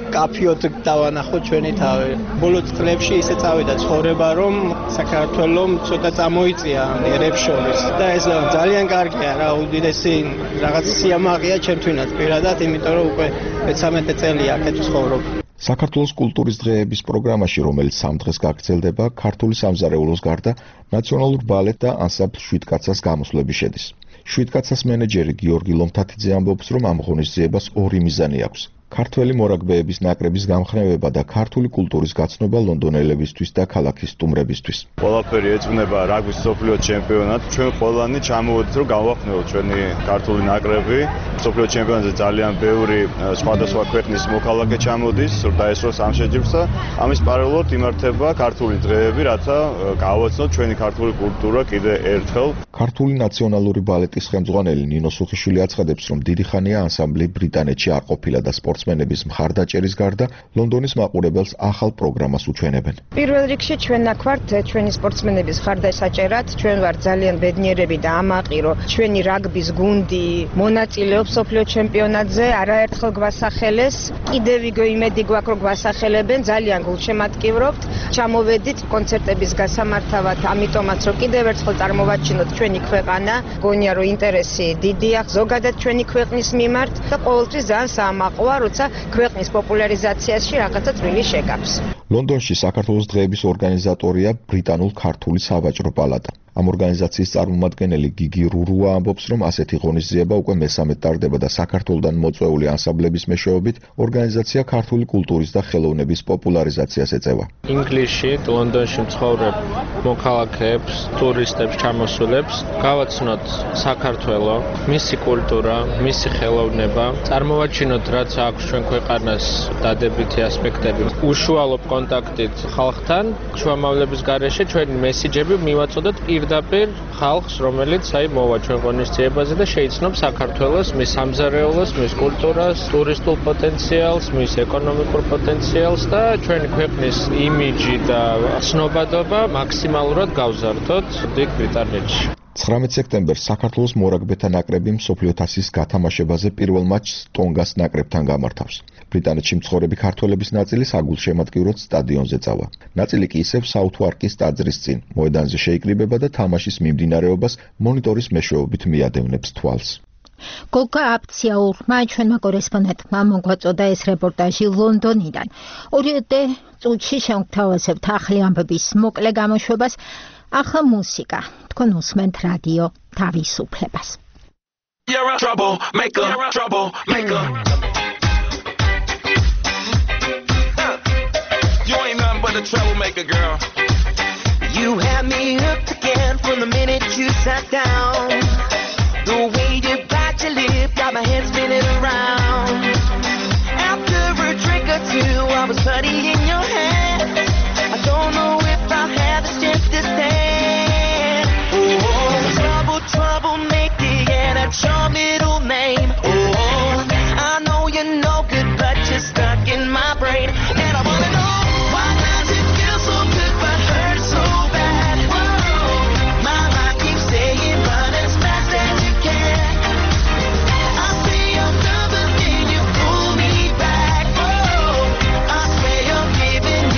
კაფიოთ დავანახოთ ჩვენი თავი. ბოლო წლებში ისე წავიდა ცხოვრება, რომ საქართველოს ცოტა წამოიწია ერებს შორის და ეს ძალიან კარგია რა, უდიდესი რაღაც სიამაყეა ჩემთვინაც პირადად, იმიტომ რომ უკვე მეცამეტე წელია აქეთ ვცხოვრობ. საქართველოს კულტურის დღეების პროგრამაში, რომელიც სამ დღეს გაგრძელდება, ქართული სამზარეულოს გარდა ნაციონალურ ბალეტ და ანსამბლ შვიდკაცას გამოსვლები შედის. შვიდკაცას მენეჯერი გიორგი ლომთათიძე ამბობს, რომ ამ ღონისძიებას ორი მიზანი აქვს. ქართველი მორაგბეების ნაკრების გამხნევება და ქართული კულტურის გაცნობა ლონდონელებისთვის და ქალაქის სტუმრებისთვის. ყველაფერი ეძღვნება რაგბის მსოფლიო ჩემპიონატს. ჩვენ ყველანი ჩამოვედით, რომ გავახსნათ ჩვენი ქართული ნაკრები. მსოფლიო ჩემპიონატზე ძალიან ბევრი სხვადასხვა ქვეყნის მოქალაქე ჩამოდის და ესროს ამ შეჯიბრსა. ამის პარალელურად იმართება ქართული დღეები, რათა გავაცნოთ ჩვენი ქართული კულტურა კიდე ერთხელ. ქართული ნაციონალური ბალეტის ხელმძღვანელი ნინო სუხიშვილი აცხადებს, რომ დიდი ხანია ანსამბლი ბრიტანეთში არ ყოფილა და სპორტსმენების მხარდაჭერის გარდა ლონდონის მაყურებელს ახალ პროგრამას უჩვენებენ. პირველ რიგში ჩვენ აქ ვართ ჩვენი სპორტსმენების მხარდაჭერად, ჩვენ ვართ ძალიან ბედნიერები და ამაყი, რომ ჩვენი რაგბის გუნდი მონაწილეობს მსოფლიო ჩემპიონატზე, არაერთხელ გვასახელეს, კიდევ ვიგო იმედი გვაქვს, რომ გვასახელებენ, ძალიან გულშემატკივრობთ, ჩამოვედით კონცერტების გასამართავად, ამიტომაც რომ კიდევ ერთხელ წარმოვაჩინოთ ჩვენი ქვეყანა, გონია რომ ინტერესი დიდია ზოგადად ჩვენი ქვეყნის მიმართ და ყოველთვის ძალიან საამაყოა, როცა ქვეყნის პოპულარიზაციაში რაღაცა წვლილი შეგავს. ლონდონში საქართველოს დღეების ორგანიზატორია ბრიტანულ-ქართული სავაჭრო პალატა. ამ ორგანიზაციის წარმომადგენელი გიგი რურუა ამბობს, რომ ასეთი ღონისძიება უკვე მესამედ ტარდება და საქართველოსდან მოწვეული ანსამბლების მეშვეობით ორგანიზაცია ქართული კულტურის და ხელოვნების პოპულარიზაციას ეწევა. ინგლისში, ლონდონში მცხოვრებ მოქალაქეებს, ტურისტებს ჩამოსულებს გავაცნოთ საქართველო, მისი კულტურა, მისი ხელოვნება, წარმოვაჩინოთ რაც აქვს ჩვენ ქვეყანას დადებითი ასპექტები, უშუალო კონტაქტით ხალხთან, შუამავლების გარეშე ჩვენი მესიჯები მივაწოდოთ პირდაპირ ხალხს, რომელიც აი მოვა ჩვენ ღონისძიებაზე და შეიცნობს საქართველოს, მის სამზარეულოს, მის კულტურას, ტურისტულ პოტენციალს, მის ეკონომიკურ პოტენციალს და ჩვენი ქვეყნის იმიჯი და ცნობადობა მაქსიმალურად გავზარდოთ დიდ ბრიტანეთში. ცხრამეტ სექტემბერს საქართველოს მორაგბეთა ნაკრები მსოფლიო თასის გათამაშებაზე პირველ მატჩს ტონგას ნაკრებთან გამართავს. ბრიტანეთში მცხოვრები ქართველების ნაწილი საგულშემატკივროდ სტადიონზე წავა. ნაწილი კი ისევ საუთვარკის ტაძრის წინ მოედანზე შეიკრიბება და თამაშის მიმდინარეობას მონიტორის მეშვეობით მიადევნებს თვალს. გოგა აფციაურმა ჩვენმა კორესპონდენტმა მოგვაწოდა ეს რეპორტაჟი ლონდონიდან. ორიოდე წუთში შევთავაზებთ ახალი ამბების მოკლე გამოშვებას. ახლა მუსიკა. თქვენ უსმენთ რადიო თავისუფლებას. You're a trouble maker, trouble maker. You ain't nothing but a troublemaker, girl. You had me hooked again from the minute you sat down. The way you bite your lip got my head spinning around. After a drink or two, I was putty in your hand. I don't know if I have the strength to stand. Oh, trouble, troublemaker, yeah, that's your middle name. Oh, I know you're no good, but you're stuck in my brain, and I wanna know. Giving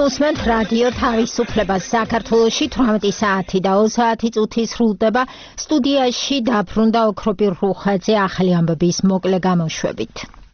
გულისხმობთ რადიო თავისუფლებას საქართველოში თვრამეტი საათი და ოცდაათი წუთი სრულდება სტუდიაში დაბრუნდა ოქროპირ რუხაძე ახალი ამბების მოკლე გამოშვებით.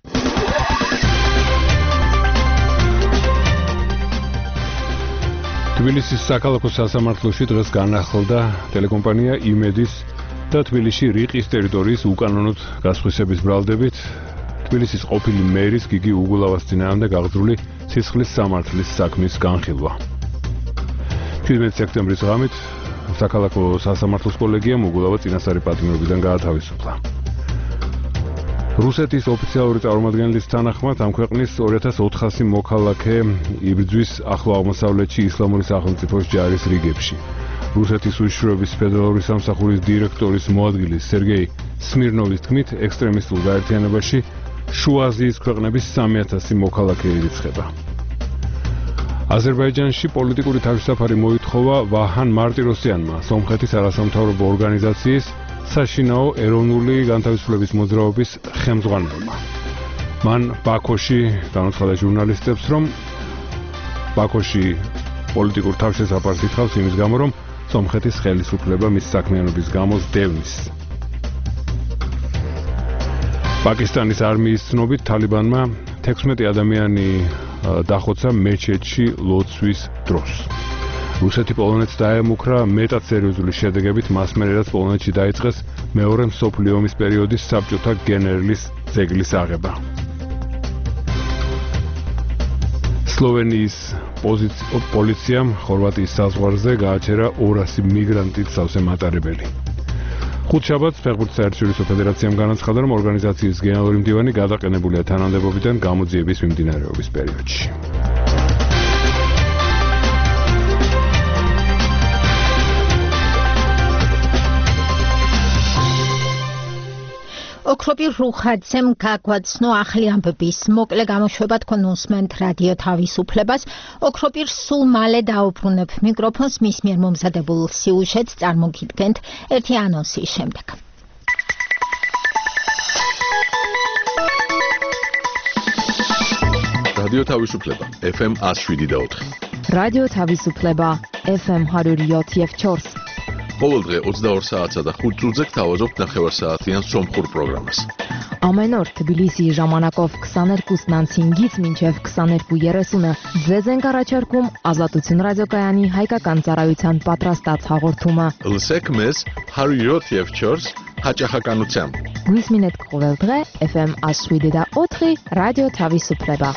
თბილისის საქალაქო სასამართლოში დღეს განახლდა ტელეკომპანია იმედის და თბილისში რიყის ტერიტორიის უკანონოდ გასხვისების ბრალდებით თბილისის ყოფილი მერის გიგი უგულავას წინააღმდეგ აღძრული სისხლის სამართლის საქმის განხილვა. შვიდმეტი სექტემბრის ღამით საქალაქო სასამართლოს კოლეგიამ უგულავა წინასწარი პატიმრობიდან გაათავისუფლა. რუსეთის ოფიციალური წარმომადგენლის თანახმად ამ ქვეყნის ორი ათას ოთხასი მოქალაქე იბრძვის ახლო აღმოსავლეთში ისლამური სახელმწიფოს ჯარის რიგებში. რუსეთის უშიშროების ფედერალური სამსახურის დირექტორის მოადგილის სერგეი სმირნოვის თქმით, ექსტრემისტულ გაერთიანებაში შუა აზიის ქვეყნების სამი ათასი მოქალაქე ირიცხება. აზერბაიჯანში პოლიტიკური თავისუფლება მოითხოვა ვაჰან მარტიროსიანმა, სომხეთის არასამთავრობო ორგანიზაციის საშინაო ეროვნული განთავისუფლების მოძრაობის ხელმძღვანელმა. მან ბაქოში განაცხადა ჟურნალისტებს, რომ ბაქოში პოლიტიკურ თავისუფლებას ითხოვს იმის გამო, რომ სომხეთის ხელისუფლება მის საქმიანობის გამო დევნის. პაკისტანის არმიის ცნობით თალიბანმა თექვსმეტი ადამიანი დახოცა მეჩეთში ლოცვის დროს. რუსეთი პოლონეთს დაემუქრა მეტად სერიოზული შედეგებით მას მერე რაც პოლონეთში დაიწყეს მეორე მსოფლიო ომის პერიოდის საბჭოთა გენერლის ძეგლის აღება. სლოვენიის პოლიციამ ხორვატიის საზღვარზე გააჩერა ორასი მიგრანტით სავსე მატარებელი. ხუთშაბათს ფეხბურთის საერთაშორისო ფედერაციამ განაცხადა, რომ ორგანიზაციის გენერალური მდივანი გადაყენებულია თანამდებობიდან გამოძიების მიმდინარეობის პერიოდში. ოქროპირ რუხაძემ გაგვაცნო ახალი ამბების მოკლე გამოშვება თქვენ უსმენთ რადიო თავისუფლებას. ოქროპირ სულ მალე დაუბრუნებ მიკროფონს მის მიერ მომზადებულ სიუჟეტს წარმოგიდგენთ ერთი ანონსის შემდეგ. რადიო თავისუფლება ეფ ემ ათს შვიდი და ოთხი. რადიო თავისუფლება ეფ ემ ҳадури յոթ եւ չորս. ყოველდღე ოცდაორ საათსა და ხუთ წუთზე გთავაზობთ ნახევარსაათიან სომხურ პროგრამას. Ամեն օր Թբիլիսի ժամանակով քսաներկուսն հինգից մինչև քսաներկու երեսունը ձեզ ենք առաջարկում Ազատություն ռադիոկայանի հայկական ծառայության պատրաստած հաղորդումը։ Լսեք մեզ ҳадури յոթ եւ չորս հաճախականությամբ։ Գույս մինետ կողել դղե էֆ էմ աշվիդի და ოთხი რადიო თავისუფლება.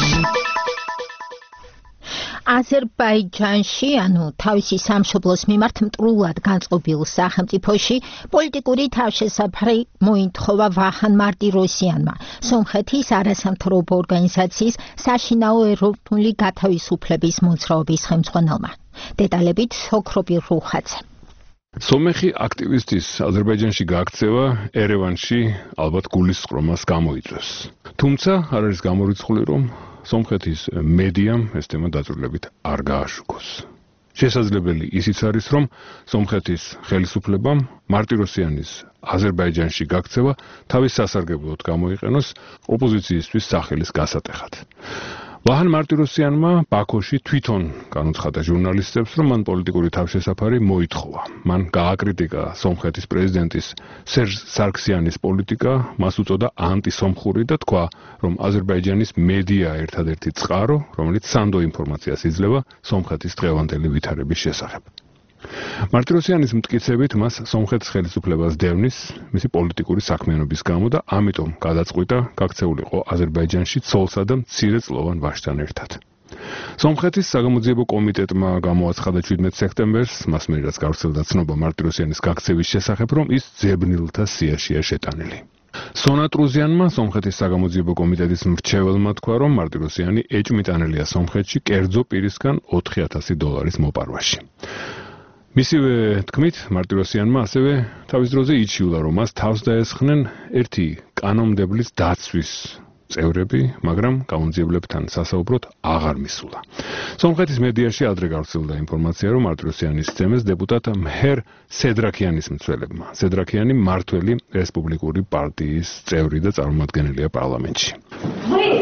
აზერბაიჯანში, ანუ თავისი სამშობლოს მიმართ მტრულად განწყობილ სახელმწიფოში პოლიტიკური თავშესაფარი მოითხოვა ვაჰან მარტიროსიანმა, სომხეთის არასამთავრობო ორგანიზაციის საშინაო ეროვნული გათავისუფლების მოძრაობის ხელმძღვანელმა. დეტალებით ოქროპირ რუხაძე. სომეხი აქტივისტის აზერბაიჯანში გაქცევა ერევანში ალბათ გულისწყრომას გამოიწვევს. თუმცა არ არის გამორიცხული, რომ სომხეთის მედიამ ეს თემა დაწვრილებით არ გააშუქოს. შესაძლებელი ისიც არის, რომ სომხეთის ხელისუფლებამ მარტიროსიანის აზერბაიჯანში გაქცევა თავის სასარგებლოდ გამოიყენოს ოპოზიციისთვის სახელის გასატეხად. ვაჰან მარტიროსიანმა ბაქოში თვითონ განუცხადა ჟურნალისტებს, რომ მან პოლიტიკური თავშესაფარი მოითხოვა. მან გააკრიტიკა სომხეთის პრეზიდენტის სერჟ სარქსიანის პოლიტიკა, მას უწოდა ანტისომხური და თქვა, რომ აზერბაიჯანის მედია ერთადერთი წყარო, რომელიც სანდო ინფორმაციას იძლევა სომხეთის დღევანდელი ვითარების შესახებ. მარტიროსიანის მტკიცებით მას სომხეთის ხელისუფლებას დევნის მისი პოლიტიკური საქმიანობის გამო და ამიტომ გადაწყვიტა გაქცეულიყო აზერბაიჯანში ცოლსა და მცირეწლოვან ვაჟთან ერთად. სომხეთის საგამოძიებო კომიტეტმა გამოაცხადა შვიდმეტი სექტემბერს, მას მერე რაც გავრცელდა ცნობა მარტიროსიანის გაქცევის შესახებ, რომ ის ძებნილთა სიაშია შეტანილი. სონატრუზიანმა სომხეთის საგამოძიებო კომიტეტის მრჩეველმა თქვა, რომ მარტიროსიანი ეჭვმიტანელია სომხეთში კერძო პირისგან ოთხი ათასი დოლარის მოპარვაში. მისივე თქმით, მარტიროსიანმა ასევე თავის დროზე იჩიულა, რომ მას თავს დაესხნენ ერთი კანონმდებლის დაცვის წევრები, მაგრამ გამომძიებლებთან სასაუბროდ აღარ მისულა. სომხეთის მედიაში ადრე გავრცელდა ინფორმაცია, რომ მარტიროსიანის ძემეს დეპუტატ მჰერ სედრაქიანის მცველებმა. სედრაქიანი მმართველი რესპუბლიკური პარტიის წევრი და წარმომადგენელია პარლამენტში.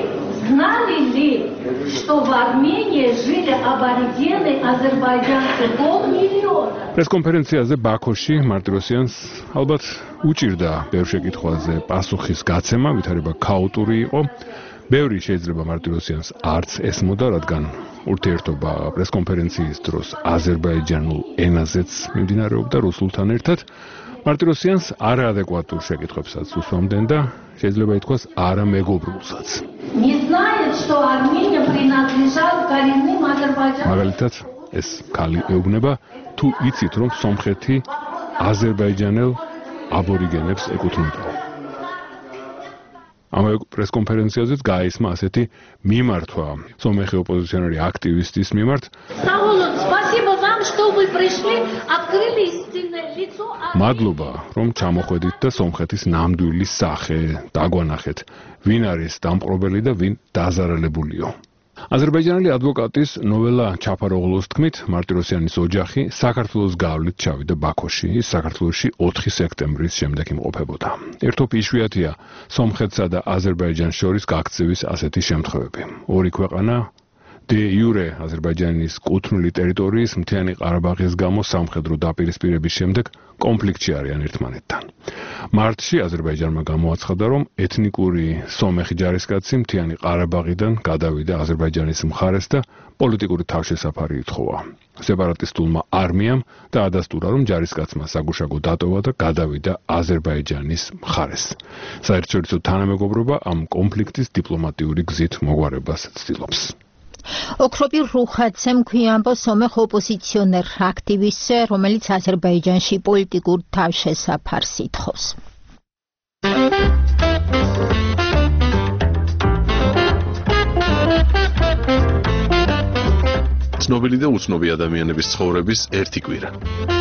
Знали ли, что в Армении жили аборигены азербайджанцы полмиллиона? პრესკონფერენციაზე ბაქოში მარტიროსიანს ალბათ უჭირდა ბევრ შეკითხვაზე პასუხის გაცემა, ვითარება ქაოტური იყო. ბევრი შეიძლება მარტიროსიანს არც ესმოდა, რადგან ურთიერთობა პრესკონფერენციის დროს აზერბაიჯანულ ენაზეც მიმდინარეობდა რუსულთან ერთად. მარტიროსიანს არაადეკვატურ შეკითხვებსაც უსვამდნენ და შეიძლება ითქვას არამეგობრულსაც. Не знает, что Армения принадлежала коренным азербайджанцам. მაგალითად, ეს ქალი ეუბნება, თუ იცით, რომ სომხეთი აზერბაიჯანელ აბორიგენებს ეკუთვნოდა. ამავე პრესკონფერენციაზეც გაისმა ასეთი მიმართვა სომეხი ოპოზიციონერი აქტივისტის მიმართ. Саулон, спасибо вам, что вы пришли, открыли истинное лицо. მადლობა, რომ ჩამოხვედით და სომხეთის ნამდვილი სახე დაგვანახეთ. ვინ არის დამპყრობელი და ვინ დაზარალებულიო. აზერბაიჯანელი ადვოკატის ნოველა ჩაფაროღლოს თქმით, მარტიროსიანის ოჯახი საქართველოს გავლით ჩავიდა ბაქოში. ის საქართველოში ოთხი სექტემბრის შემდეგ იმყოფებოდა. ერთობ იშვიათია სომხეთსა და აზერბაიჯანს შორის გაქცევის ასეთი შემთხვევები. ორი ქვეყანა დე იურე აზერბაიჯანის კუთვნილი ტერიტორიის მთიანი ყარაბაღის გამო სამხედრო დაპირისპირების შემდეგ კონფლიქტში არიან ერთმანეთთან. მარტში აზერბაიჯანმა გამოაცხადა, რომ ეთნიკური სომეხი ჯარისკაცი მთიანი ყარაბაღიდან გადავიდა აზერბაიჯანის მხარეს და პოლიტიკური თავშესაფარი ითხოვა. სეპარატისტულმა არმიამ და ადასტურა, რომ ჯარისკაცმა საგუშაგო დატოვა და გადავიდა აზერბაიჯანის მხარეს. საერთაშორისო თანამეგობრობა ამ კონფლიქტის დიპლომატიური გზით მოგვარებას ცდილობს. ოქროპირ რუხაცემ ქვიამბო სომეხ ოპოზიციონერ აქტივისტზე, რომელიც აზერბაიჯანში პოლიტიკურ თავშესაფარს ითხოვს. ცნობილი და უცნობი ადამიანების ცხოვრების ერთი კვირა.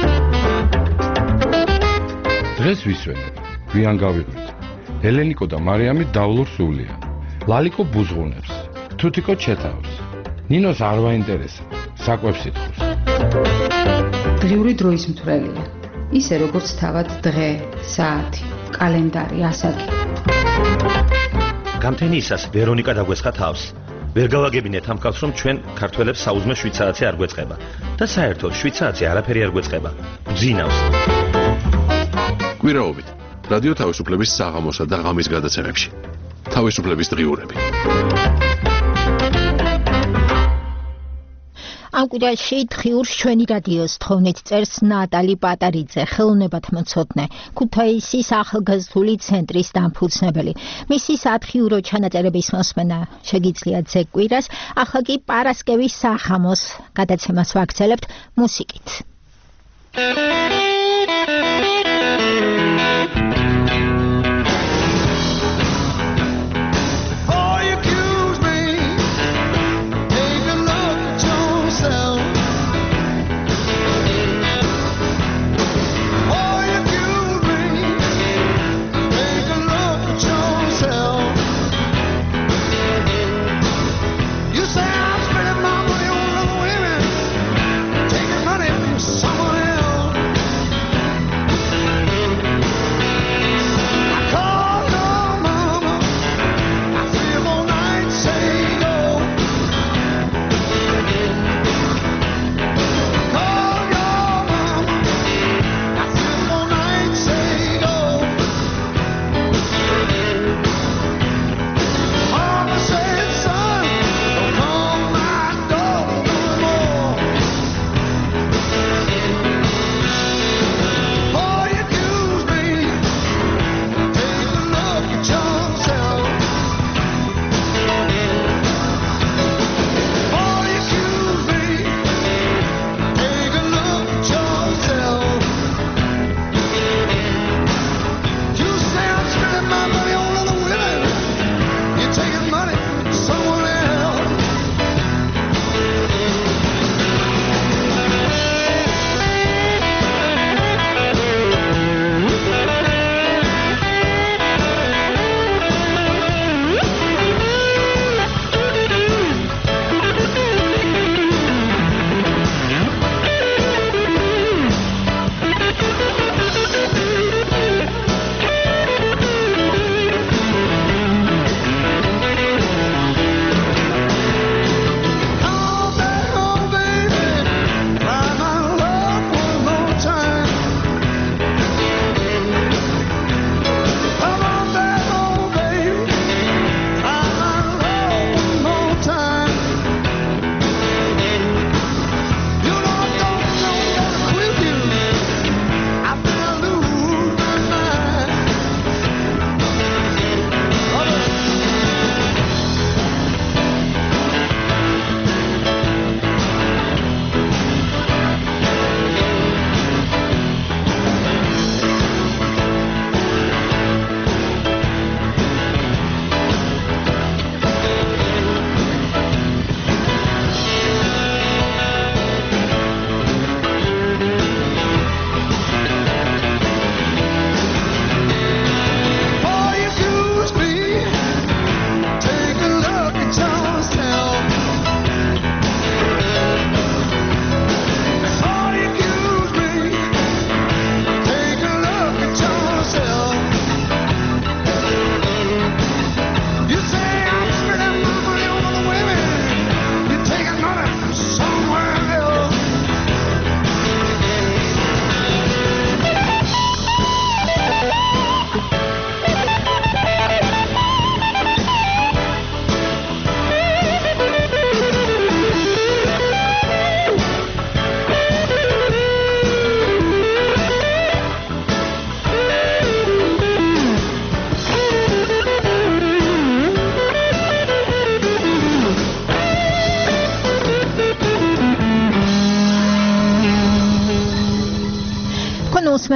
დღეს ვისვენებ, გვიან გავიღვით. ელენიკო და მარიამი დავლურ სულია. ლალიკო ბუზღუნებს, თუთიკო ჩეთავს. ნინოს არ ვაინტერესა, საკვებს ითხოვს. დღიური დროის მთვრელია. ისე როგორც თავად დღე, საათი, კალენდარი, ასაკი. გამთენიისას ვერონიკა დაგვესხა თავს. ვერ გავაგებინეთ ამ ხალხს, რომ ჩვენ ქართველებს საუზმე შვიდ საათი არ გვეწყება და საერთოდ შვიდ საათი არაფერი არ გვეწყება. გძინავს. კვირაობით რადიო თავისუფლების საღამოსა და ღამის გადაცემებში. თავისუფლების დღიურები. ამ კვირაში დღიურს ჩვენი რადიოს თხოვნით წერს ნატალი პატარიძე, ხელოვნებათმცოდნე, ქუთაისის ახალგაზრდული ცენტრის დამფუძნებელი. მისი სათხიურო ჩანაწერების მოსმენა შეგიძლიათ ზეგ კვირას, ახლა კი პარასკევის სახამოს გადაცემას ვაგრძელებთ მუსიკით. Someone else.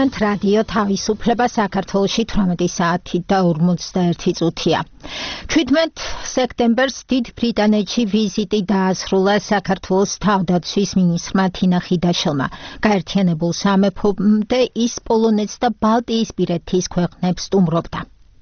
გესმენთ რადიო თავისუფლება საქართველოში თვრამეტი საათი და ორმოცდაერთი წუთია. ჩვიდმეტ სექტემბერს დიდ ბრიტანეთში ვიზიტი დაასრულა საქართველოს თავდაცვის მინისტრმა თინა ხიდაშელმა. გაერთიანებულ სამეფომდე ის პოლონეთს და ბალტიისპირეთის ქვეყნებს სტუმრობდა.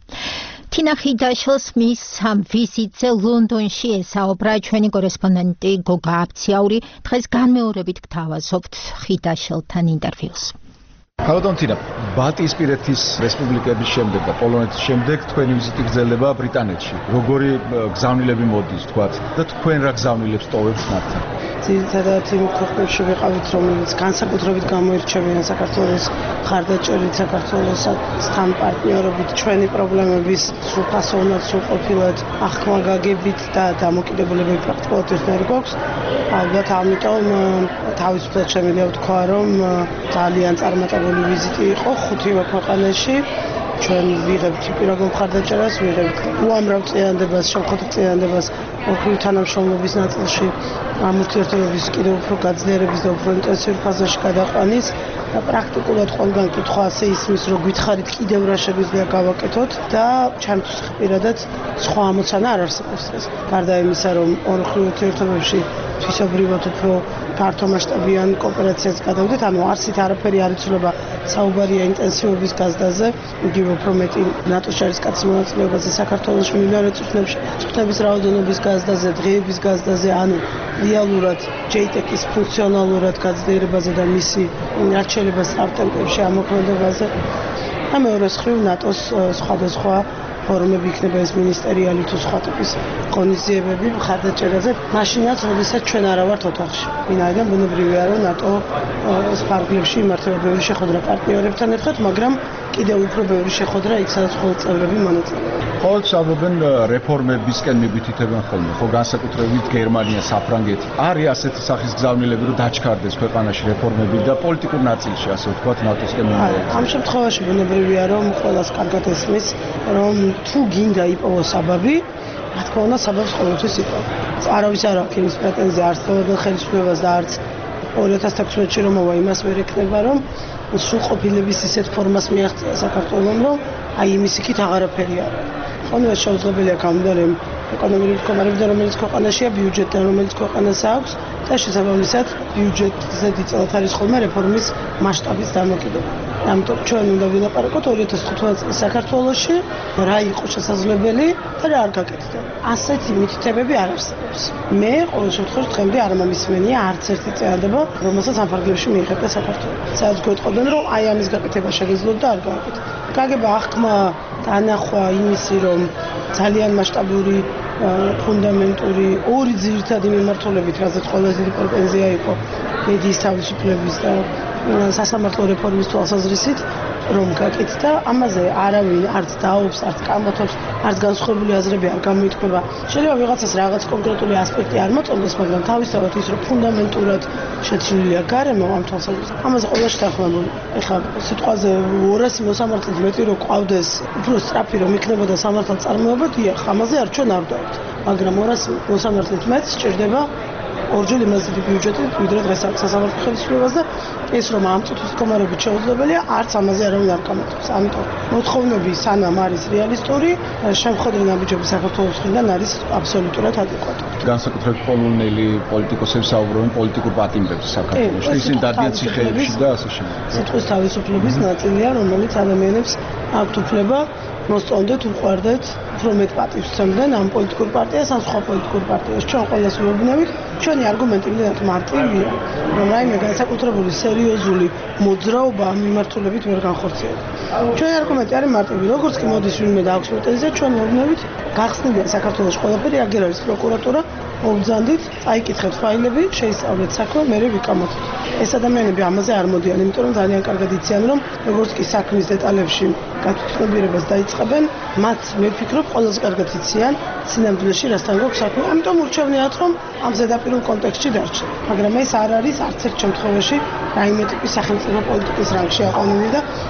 თინა ხიდაშელს მის ამ ვიზიტზე ლონდონში ესაუბრა ჩვენი კორესპონდენტი გოგა აბციაური. დღეს განმეორებით გთავაზობთ ხიდაშელთან ინტერვიუს. Hallo Tina, ბალტიისპირეთის რესპუბლიკების შემდეგ და პოლონეთის შემდეგ თქვენი ვიზიტი გრძელდება ბრიტანეთში. როგორი გზავნილები მოდის თქვათ და თქვენ რა გზავნილებს ტოვებთ მათთან? ძირითადად იმ ქვეყნებში ვიყავით, რომელიც განსაკუთრებით გამოირჩევიან საქართველოს მხარდაჭერით, საქართველოსთან პარტნიორობით, ჩვენი პრობლემების სრულფასოვნად, სრულყოფილად აღქმა გაგებით და დამოკიდებულებები პრაქტიკულად ერთნაირი გვაქვს. ალბათ ამიტომ თავისუფლად შემიძლია ვთქვა, რომ ძალიან წარმატებული ვიზიტი იყო ხუთივე ქვეყანაში. ჩვენ ვიღებთ პიროგულ მხარდაჭერას, ვიღებთ უამრავ წინადადებას, შემხოთი წინადადებას ოქროთი თანამშრომლობის ნაწილში ამ ურთიერთობების კიდევ უფრო გაძლიერების და უფრო ინტენსიურ ფაზაში გადაყვანის და პრაქტიკულად ყველგან კითხვა ასე ისმის, რომ გითხარით კიდევ რა შეგვიძლია გავაკეთოთ და ჩემთვის პირადად სხვა ამოცანა არ არსებობს ეს. გარდა იმისა, რომ ოქროთი ურთიერთობებში თვისობრივად უფრო ფართო მასშტაბიან კოოპერაციას გადავდეთ, ანუ არსით არაფერი არ იცვლება საუბარია ინტენსივობის გაზდაზე, იგივე უფრო მეტი ნატოს ჯარისკაცის მონაწილეობაზე საქართველოში მიმდინარე წუთებში, წუთების რაოდენობის გაზდაზე, დღეების გაზდაზე, ანუ რეალურად ჯეიტეკის ფუნქციონალურად გაძლიერებაზე და მისი არჩევლების სტარტაპებში ამოქმედებაზე. და მეორე მხრივ ნატოს სხვადასხვა ფორუმები იქნება ეს მინისტერიალი თუ სხვა ტიპის ღონისძიებები მხარდაჭერაზე, მაშინაც როდესაც ჩვენ არა ვართ ოთახში. ვინაიდან ბუნებრივია, რომ ნატო სპარგლებში იმართება ბევრი შეხვედრა პარტნიორებთან ერთხელ, მაგრამ კიდევ უფრო ბევრი შეხვედრა იქ სადაც მხოლოდ წევრები მონაწილეობენ. ყოველთ საბობენ რეფორმებისკენ მიბითითებენ ხოლმე, ხო განსაკუთრებით გერმანია, საფრანგეთი. არის ასეთი სახის გზავნილები, რომ დაჩქარდეს ქვეყანაში რეფორმები და პოლიტიკურ ნაწილში, ასე ვთქვათ, ნატოსკენ მიმართება. ამ შემთხვევაში ბუნებრივია, რომ ყველას კარგად ესმის, რომ თუ გინდა იპოვოს საბაბი, რა თქმა უნდა, საბაბს ყოველთვის იპოვო. არავის არ აქვს იმის პრეტენზია არც ყოველდღე ხელისუფლებას და არც ორი ათას თექვსმეტში რომ მოვა იმას ვერ ექნება, რომ სრულყოფილების ისეთ ფორმას მიაღწია საქართველოს, რომ აი იმის იქით აღარაფერი არ არის. ხოლმე შეუძლებელია გამოდარემ ეკონომიკური მდგომარეობა, რომელიც ქვეყანაშია, ბიუჯეტი, რომელიც ქვეყანას აქვს და შესაბამისად ბიუჯეტზე დიდწილად არის ხოლმე რეფორმის მასშტაბის დამოკიდებული. ამიტომ ჩვენ უნდა ვილაპარაკოთ ორი ათას თხუთმეტ წლის საქართველოში რა იყო შესაძლებელი და რა არ გაკეთდა. ასეთი მითითებები არ არსებობს. მე ყოველ შემთხვევაში დღემდე არ მომისმენია არც ერთი წინადადება, რომელსაც ამ ფარგლებში მიიღებდა საქართველო. სადაც გვეტყოდნენ, რომ აი ამის გაკეთება შეგეძლოთ და არ გააკეთეთ. გაგება აღქმა დანახვა იმისი, რომ ძალიან მასშტაბური ფუნდამენტური ორი ძირითადი მიმართულებით, რაზეც ყველაზე დიდი პრეტენზია იყო მედიის თავისუფლების და სასამართლო რეფორმის თვალსაზრისით, რომ გაკეთდა, ამაზე არავინ არც დაობს, არც კამათობს, არც განსხვავებული აზრები არ გამოიტყვება. შეიძლება ვიღაცას რაღაც კონკრეტული ასპექტი არ მოწონდეს, მაგრამ თავისთავად ის, რომ ფუნდამენტურად შეცვლილია გარემო ამ თვალსაზრისით, ამაზე ყველაში დახმარებული. ეხლა სიტყვაზე ორასი მოსამართლით მეტი რო ყავდეს, უფრო სწრაფი რომ იქნებოდა სამართალ წარმოება, დიახ, ამაზე არ ჩვენ არ დავთ. მაგრამ ორასი მოსამართლით მეტ სჭირდება ორჯერ იმას დიდი ბიუჯეტი, ვიდრე დღეს აქვს სასამართლო ხელისუფლებას და ეს რომ ამ წუთის მდგომარეობით შეუძლებელია, არც ამაზე არავინ არ გამართავს. ამიტომ მოთხოვნები სანამ არის რეალისტური, შემხედრე ნაბიჯები საქართველოს მხრიდან არის აბსოლუტურად ადეკვატური. განსაკუთრებით პოლონელი პოლიტიკოსები საუბრობენ პოლიტიკურ პატიმრებზე საქართველოში, ისინი დადიან ციხეებში და ასე შემდეგ. სიტყვის თავისუფლების ნაწილია, რომელიც ადამიანებს აქვთ უფლება მოსწონდეთ, უყვარდეთ, უფრო მეტ პატივს სცემდნენ ამ პოლიტიკურ პარტიას, ან სხვა პოლიტიკურ პარტიას. ჩვენ ყველას ვეუბნებით, ჩვენი არგუმენტი იმდენად მარტივია, რომ რაიმე განსაკუთრებული სერიოზული მოძრაობა ამ მიმართულებით ვერ განხორციელდება. ჩვენი არგუმენტი არის მარტივი, როგორც კი მოდის ვინმე და აქვს პრეტენზია, ჩვენ ვეუბნებით, გახსნილია საქართველოს ყველაფერი, აგერ არის პროკურატურა, მოვბრძანდით, წაიკითხეთ ფაილები, შეისწავლეთ საქმე, მერე ვიკამათოთ. ეს ადამიანები ამაზე არ მოდიან, იმიტომ რომ ძალიან კარგად იციან, რომ როგორც კი საქმის დეტალებში გათვითმობიერებას დაიწყებენ, მათ მე ვფიქრობ, ყველაზე კარგად იციან სინამდვილეში რასთან გვაქვს საქმე. ამიტომ ურჩევნიათ, რომ ამ ზედაპირულ კონტექსტში დარჩენ. მაგრამ ეს არ არის არც ერთ შემთხვევაში რაიმე ტიპის სახელმწიფო პოლიტიკის რანგში აყვანილი და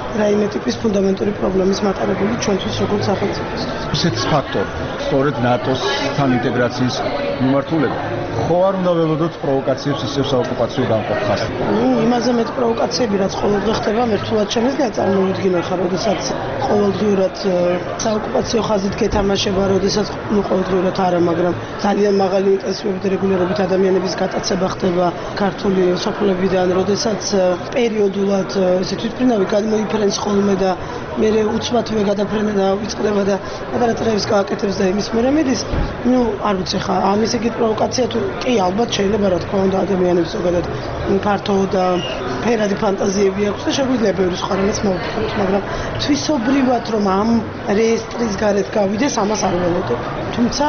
რაიმე ტიპის ფუნდამენტური პრობლემის მატარებელი ჩვენთვის როგორც სახელმწიფოს. ისეთი ფაქტორი, სწორედ ნატოსთან ინტეგრაციის მიმართულება ხო არ უნდა ველოდოთ პროვოკაციებს ისევ საოკუპაციო განყოფას? ნუ იმაზე მეტ პროვოკაციები რაც ყოველდღე ხდება, მე რთულად შემიძლია წარმოვიდგინო ხარ, როდესაც ყოველდღიურად საოკუპაციო ხაზით გეთამაშება, როდესაც ნუ ყოველდღიურად არა, მაგრამ ძალიან მაღალი ინტენსივობით რეგულარობით ადამიანების გატაცება ხდება ქართული სოფლებიდან, როდესაც პერიოდულად ესე თვითმფრინავი გადმოიფრენს ხოლმე და მე უცბათვე გადაფრენა და ვიწყდება და პატარა წრეებს გააკეთებს და იმის მერე მიდის, ნუ არ ვიცი ხა, ამის ეგეთ პროვოკაცია თუ კი ალბათ შეიძლება რა თქმა უნდა ადამიანებს ზოგადად ფართო და ფერადი ფანტაზიები აქვს და შეგვიძლია ბევრი სხვა რამაც მოვფიქროთ, მაგრამ თვისობრივად რომ ამ რეესტრის გარეთ გავიდეს, ამას არ ველოდებ. თუმცა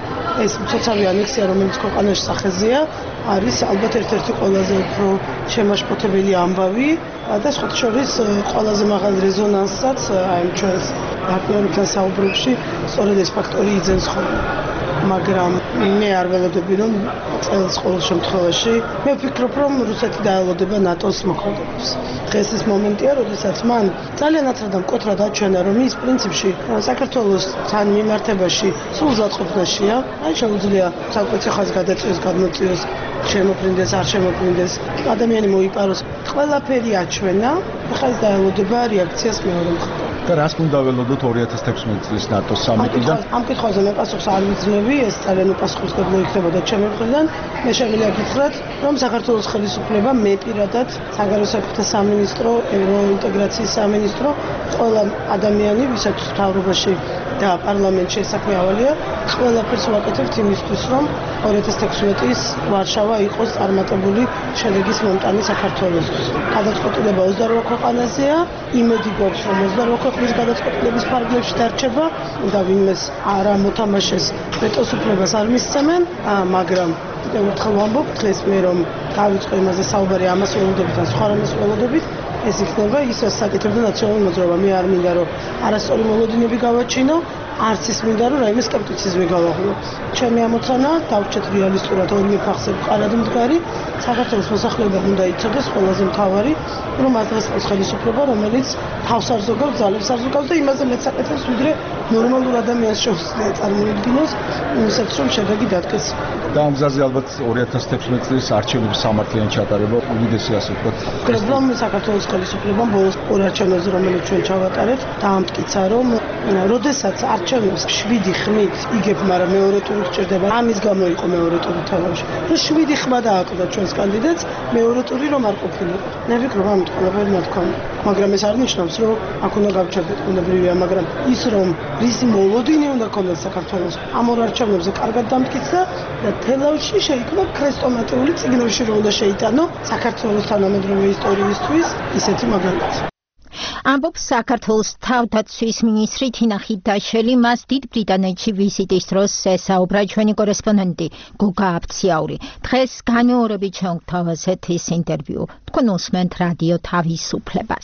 ეს მცოცავი ანექსია, რომელიც ქვეყანაში სახეზეა, არის ალბათ ერთ-ერთი ყველაზე უფრო შემაშფოთებელი ამბავი და სხვათა შორის ყველაზე მაღალ რეზონანსსაც აი ჩვენს პარტნიორებთან საუბრებში სწორედ ეს ფაქტორი იძენს ხოლმე. მაგრამ მე არ ველოდები რომ წელს ყოველ შემთხვევაში მე ვფიქრობ რომ რუსეთი დაელოდება ნატოს მოქმედებას. დღეს ეს მომენტია, როდესაც მან ძალიან აცრად და მკვეთრად აჩვენა რომ ის პრინციპში საქართველოსთან მიმართებაში სულ ზადყოფნაშია. აი შეუძლია საკუთარ ხაზს გადაწიოს, გადმოწიოს, შემოფრინდეს, არ შემოფრინდეს, ადამიანი მოიპაროს. ყველაფერი აჩვენა, ახლა ის დაელოდება რეაქციას მეორე მხრიდან. და რას უნდა ველოდოთ ორი ათას თექვსმეტი წლის ნატოს სამიტიდან? ამ კითხვაზე მე პასუხს არ ვიძლევი, ეს ძალიან უპასუხისმგებლო იქნებოდა ჩემი მხრიდან. მე შემიძლია გითხრათ, რომ საქართველოს ხელისუფლება მე პირადად, საგარეო საქმეთა სამინისტრო, ევროინტეგრაციის სამინისტრო, ყველა ადამიანი, ვისაც მთავრობაში და პარლამენტში ეს საქმე ავალია, ყველაფერს ვაკეთებთ იმისთვის, რომ ორი ათას თექვსმეტის ვარშავა იყოს წარმატებული შედეგის მომტანი საქართველოსთვის. გადაწყვეტილება ოცდაორ ქვეყანაზეა, იმედი გვაქვს, რომ ოცდაორ ქვეყნის გადაწყვეტილების ფარგლებში დარჩება და ვინმეს არ ამოთამაშეს ვეტოს უფლებას არ მისცემენ, მაგრამ კიდევ ერთხელ ვამბობ, დღეს მე რომ დავიწყო იმაზე საუბარი ამას ველოდებით და სხვა რამეს ველოდებით, ეს იქნება ის საკითხებზე ნაციონალური მოძრაობა. მე არ მინდა რომ არასწორი მოლოდინები გავაჩინო, არც ის მინდა რომ რაიმე სკეპტიციზმი გავაღლო. ჩემი ამოცანა დავჭეთ რეალისტურად ორივე ფახზე მყარად მდგარი, საქართველოს მოსახლეობა უნდა იცოდეს ყველაზე მთავარი, რომ ადრესყოს ხელისუფლება, რომელიც თავს არ ზოგავს, ძალებს არ ზოგავს და იმაზე მეც აკეთებს, ვიდრე ნორმალურ ადამიანს შეუძლია წარმოიდგინოს, ისაც რომ შედეგი დადგეს. და ამ გზაზე ალბათ ორი ათას თექვსმეტი წლის არჩევნების სამართლიანი ჩატარება უდიდესი ასე ვთქვათ. გრებლომ საქართველოს ხელისუფლებამ ბოლოს ორ არჩევნებზე, რომელიც ჩვენ ჩავატარეთ, დაამტკიცა, რომ როდესაც არჩევნებს შვიდი ხმით იგებ, მაგრამ მეორე ტური გჭირდება. ამის გამო იყო მეორე ტური თამაში. რომ შვიდი ხმა დააკლდა ჩვენს კანდიდატს, მეორე ტური რომ არ ყოფილიყო. მე ვფიქრობ, ამით ყველაფერი ნათქვამი. მაგრამ ეს არ ნიშნავს, რომ აქ უნდა გავჩერდეთ უნებრივია, მაგრამ ის რომ რისი მოლოდინი უნდა ქონდეს საქართველოს ამ ორ არჩევნებზე კარგად დამტკიცდა და თელავში შეიქმნა ქრესტომატიული წიგნებში რომ უნდა შეიტანო საქართველოს თანამედროვე ისტორიისთვის ისეთი მაგალითი. ამბობს საქართველოს თავდაცვის მინისტრი თინა ხიდაშელი, მას დიდ ბრიტანეთში ვიზიტის დროს ესაუბრა ჩვენი კორესპონდენტი გოგა აფციაური. დღეს განმეორებით შევთავაზეთ ეს ინტერვიუ. თქვენ უსმენთ რადიო თავისუფლებას.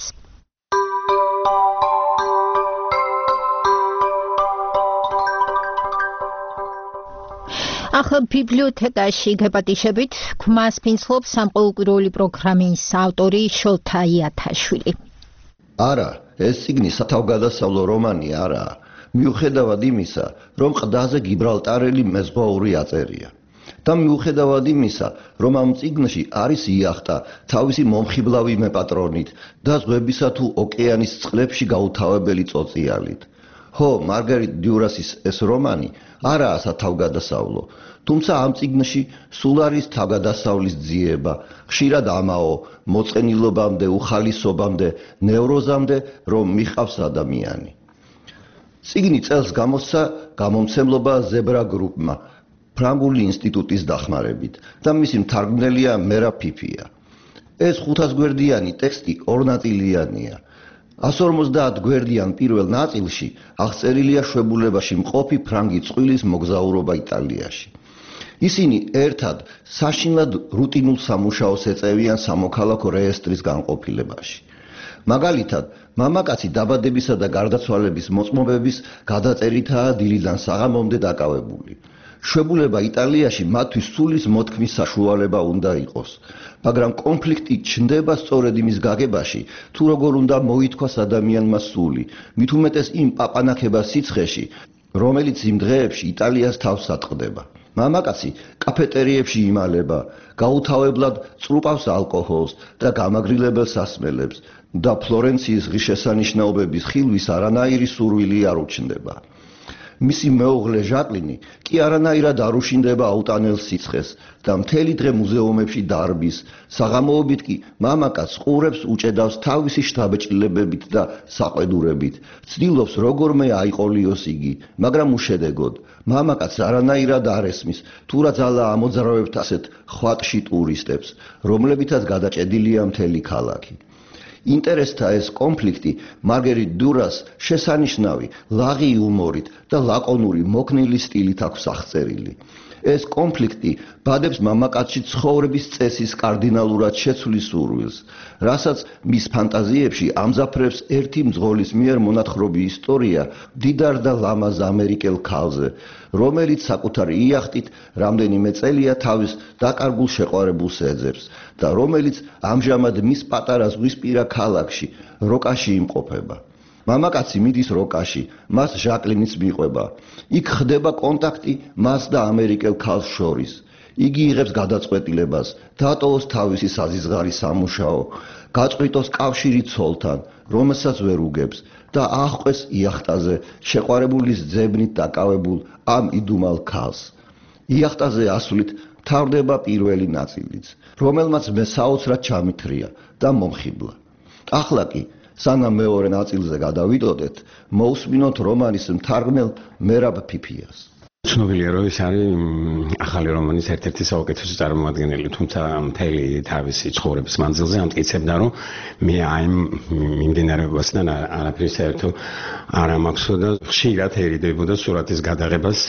ახლა ბიბლიოთეკაში გეპატიშებით ქმას ფინცლობს სამყუროყურული პროგრამის ავტორი შოთა იათაშვილი. არა, ეს წიგნი სათავგადასავლო რომანი არაა, მიუხედავად იმისა, რომ ყდაზე გიბრალტარელი მეზღვაური აწერია. და მიუხედავად იმისა, რომ ამ წიგნში არის იახტა თავისი მომხიბლავი მეპატრონით და ზღვებისა თუ ოკეანის წყლებში გაუთავებელი წოწიალით. ხო, მარგარიტ დიურასის ეს რომანი არაა სათავგადასავლო, თუმცა ამ წიგნში სულ არის თავგადასავლის ძიება, ხშირად ამაო, მოწყენილობამდე, უხალისობამდე, ნევროზამდე, რომ მიყავს ადამიანი. წიგნი წელს გამოსცა გამომცემლობა ზებრა გრუპმა, ფრანგული ინსტიტუტის დახმარებით და მისი მთარგმნელია მერა ფიფია. ეს ხუთას გვერდიანი ტექსტი ორნაწილიანია. εκατს ორმოცდაათ გვერდიან პირველ ნაწილში აღწერილია შვებულებაში მყოფი ფრანგი წყვილის მოგზაურობა იტალიაში. ისინი ერთად საშინლად რუტინულ სამუშაოს ეწევიან სამოქალაქო რეესტრის განყოფილებაში. მაგალითად, მამაკაცი დაბადებისა და გარდაცვალების მოწმობების გადაწერითაა დილიდან საღამომდე დაკავებული. შვებულება იტალიაში მათთვის სულის მოთქმის საშუალება უნდა იყოს. მაგრამ კონფლიქტი ჩნდება სწორედ იმის გაგებაში, თუ როგორ უნდა მოითქვას ადამიანმა სული, მით უმეტეს იმ პაპანახებას სიცხეში, რომელიც იმ დღეებში იტალიას თავს ატყდება. მამაკაცი კაფეტერიებში იმალება, გაუთავებლად წრუპავს ალკოჰოლს და გამაგრილებელ სასმელებს და ფლორენციის ღირსშესანიშნაობების ხილვის არანაირი სურვილი არ უჩნდება. მისი მეუღლე ჟაკლინი კი არანაირად არ უშინდება აუტანელ სიცხეს და მთელი დღე მუზეუმებში დარბის, საღამოობით კი მამაკაც ყურებს უჭედავს თავისი შთაბეჭდილებებით და საყვედურებით, ცდილობს როგორმე აიყოლიოს იგი, მაგრამ უშედეგოდ. მამაკაც არანაირად არ ესმის, თუ რა ძალა ამოძრავებთ ასეთ ხვატში ტურისტებს, რომლებითაც გადაჭედილია მთელი ქალაქი. ინტერესთა ეს კონფლიქტი მარგერიტ დურას შესანიშნავი, ლაღი იუმორით და ლაკონური მოქნილი სტილით აქვს აღწერილი. ეს კონფლიქტი ბადებს მამაკაცში ცხოვრების წესის კარდინალურად შეცვლის სურვილს, რასაც მის ფანტაზიებში ამზაფრებს ერთი მძღოლის მიერ მონათხრობი ისტორია მდიდარ და ლამაზ ამერიკელ ქალზე, რომელიც საკუთარი იახტით რამდენიმე წელია თავის დაკარგულ შეყვარებულს ეძებს და რომელიც ამჟამად მის პატარა ზღვისპირა ქალაქში, როკაში იმყოფება. მამაკაცი მიდის როკაში, მას ჟაკლინიც მიყვება. იქ ხდება კონტაქტი მას და ამერიკელ ქალს შორის. იგი იღებს გადაწყვეტილებას, დატოვოს თავისი საზიზღარი სამუშაო, გაწყვიტოს კავშირი ცოლთან, რომელსაც ვერ უგებს და აჰყვეს იახტაზე შეყვარებულის ძებნით დაკავებულ ამ იდუმალ ქალს. იახტაზე ასვლით მთავრდება პირველი ნაწილიც, რომელმაც მე საოცრად ჩამithრია და მომხიბლა. ახლა კი სანამ მეორე ნაწილზე გადავიდოდეთ, მოусმინოთ რომანის მთარგმნელ მერაბ ფიფიას. ცნობილია, რომ ეს არის ახალი რომანის ერთ-ერთი საუკეთესო წარმოადგენელი, თუმცა მთელი თავისი ცხოვრების მანძილზე ამტკიცებდა, რომ მე აი მიმდინარეობასთან არაფერი საერთო არ ამაქვსო და ხშირად ერიდებოდა სურათის გადაღებას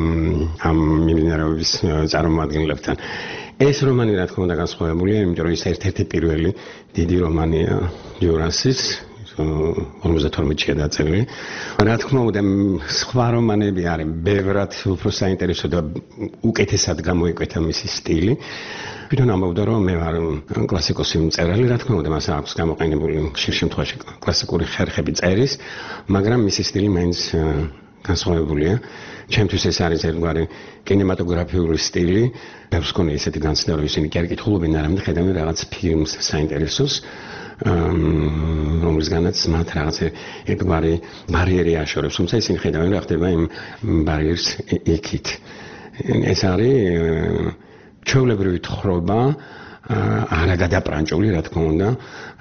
ამ მიმდინარეობის წარმოადგენლებთან. ეს რომანი რა თქმა უნდა განსხვავებულია, იმიტომ რომ ის ერთ-ერთი პირველი დიდი რომანია დიურასის, ორმოცდათორმეტში დაწერილი. რა თქმა უნდა, სხვა რომანები არის ბევრად უფრო საინტერესო და უკეთესად გამოიკვეთა მისი სტილი. თვითონ ამბობდა, რომ მე ვარ კლასიკოსი მწერალი, რა თქმა უნდა, მას აქვს გამოყენებული ხშირ შემთხვევაში კლასიკური ხერხები წერის, მაგრამ მისი სტილი მაინც განსხვავებულია. ჩემთვის ეს არის ერთგვარი კინემატოგრაფიული სტილი. ბევრს მქონია ესეთი განცდა, რომ ისინი კი არ კითხულობენ, არამედ ხედავენ რაღაც ფილმს საინტერესოს, რომლისგანაც მათ რაღაც ერთგვარი ბარიერი აშორებს, თუმცა ისინი ხედავენ რა ხდება იმ ბარიერს იქით. ეს არის ჩვეულებრივი თხრობა, არა გადაპრანჭული, რა თქმა უნდა.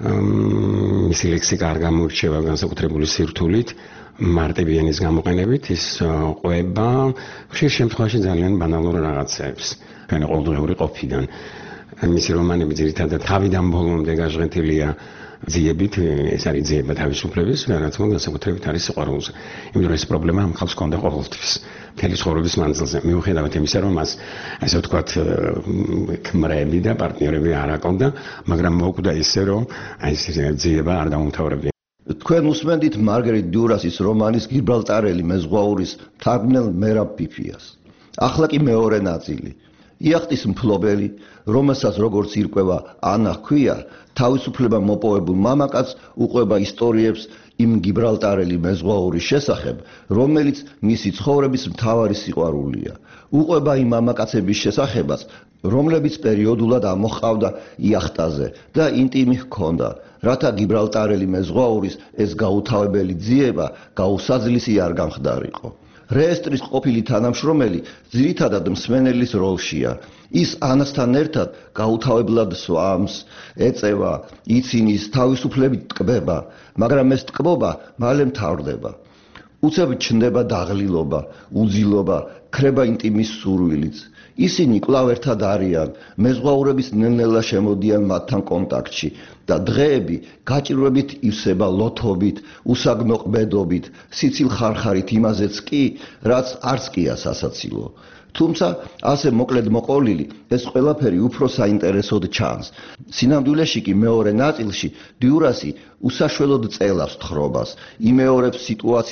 მისი ლექსიკა არ გამოირჩევა განსაკუთრებული სირთულით. მარტივიანის გამოყენებით ის ყვება ხშირ შემთხვევაში ძალიან ბანალურ რაღაცებს, თქვენი ყოველდღიური ყოფიდან. მისი რომანები ძირითადად თავიდან ბოლომდე გაჟღენთილია ძიებით, ეს არის ძიება თავისუფლების, რაც მომ განსაკუთრებით არის სიყვარულზე. იმიტომ რომ ეს პრობლემა ამ ხალხს ჰქონდა ყოველთვის მთელი ცხოვრების მანძილზე. მიუხედავად იმისა, რომ მას ასე ვთქვათ ქმრები და პარტნიორები არ აყოლდა, მაგრამ მოუკვდა ისე, რომ აი ეს ძიება არ დაუმთავრებია. თქვენ უსმენთ მარგერიტ დიურასის რომანის გიბრალტარელი მეზღვაურის მთარგმნელ მერაბ ფიფიას. ახლა კი მეორე ნაწილი. იახტის მფლობელი, რომელსაც როგორც ირკვევა ანა ჰქვია, თავისუფლება მოპოვებულ მამაკაცს უყვება ისტორიებს იმ გიბრალტარელი მეზღვაურის შესახებ, რომელიც მისი ცხოვრების მთავარი სიყვარულია. უყვება იმ მამაკაცების შესახებაც, რომლებიც პერიოდულად ამოჰყავდა იახტაზე და ინტიმი ჰქონდა, რათა გიბრალტარელი მეზღვაურის ეს გაუთავებელი ძიება გაუსაძლისი არ გამხდარიყო. რეესტრის ყოფილი თანამშრომელი ძირითადად მსმენელის როლშია. ის ანასთან ერთად გაუთავებლად სვამს, ეწევა, იცინის, თავისუფლებით ტკბება, მაგრამ ეს ტკბობა მალე მთავრდება. უცებ ჩნდება დაღლილობა, უძილობა, ქრება ინტიმის სურვილიც. ისინი კვლავ ერთად არიან, მეზღვაურების ნელ-ნელა შემოდიან მათთან კონტაქტში და დღეები გაჭირვებით ივსება ლოთობით, უსაგნო ყბედობით, სიცილ ხარხარით იმაზეც კი, რაც არც კია სასაცილო. თუმცა ასე მოკლედ მოყოლილი ეს ყველაფერი უფრო საინტერესოდ ჩანს. სინამდვილეში კი მეორე ნაწილში დიურასი უსაშველოდ წელავს თხრობას, იმეორებს სიტუაციებს და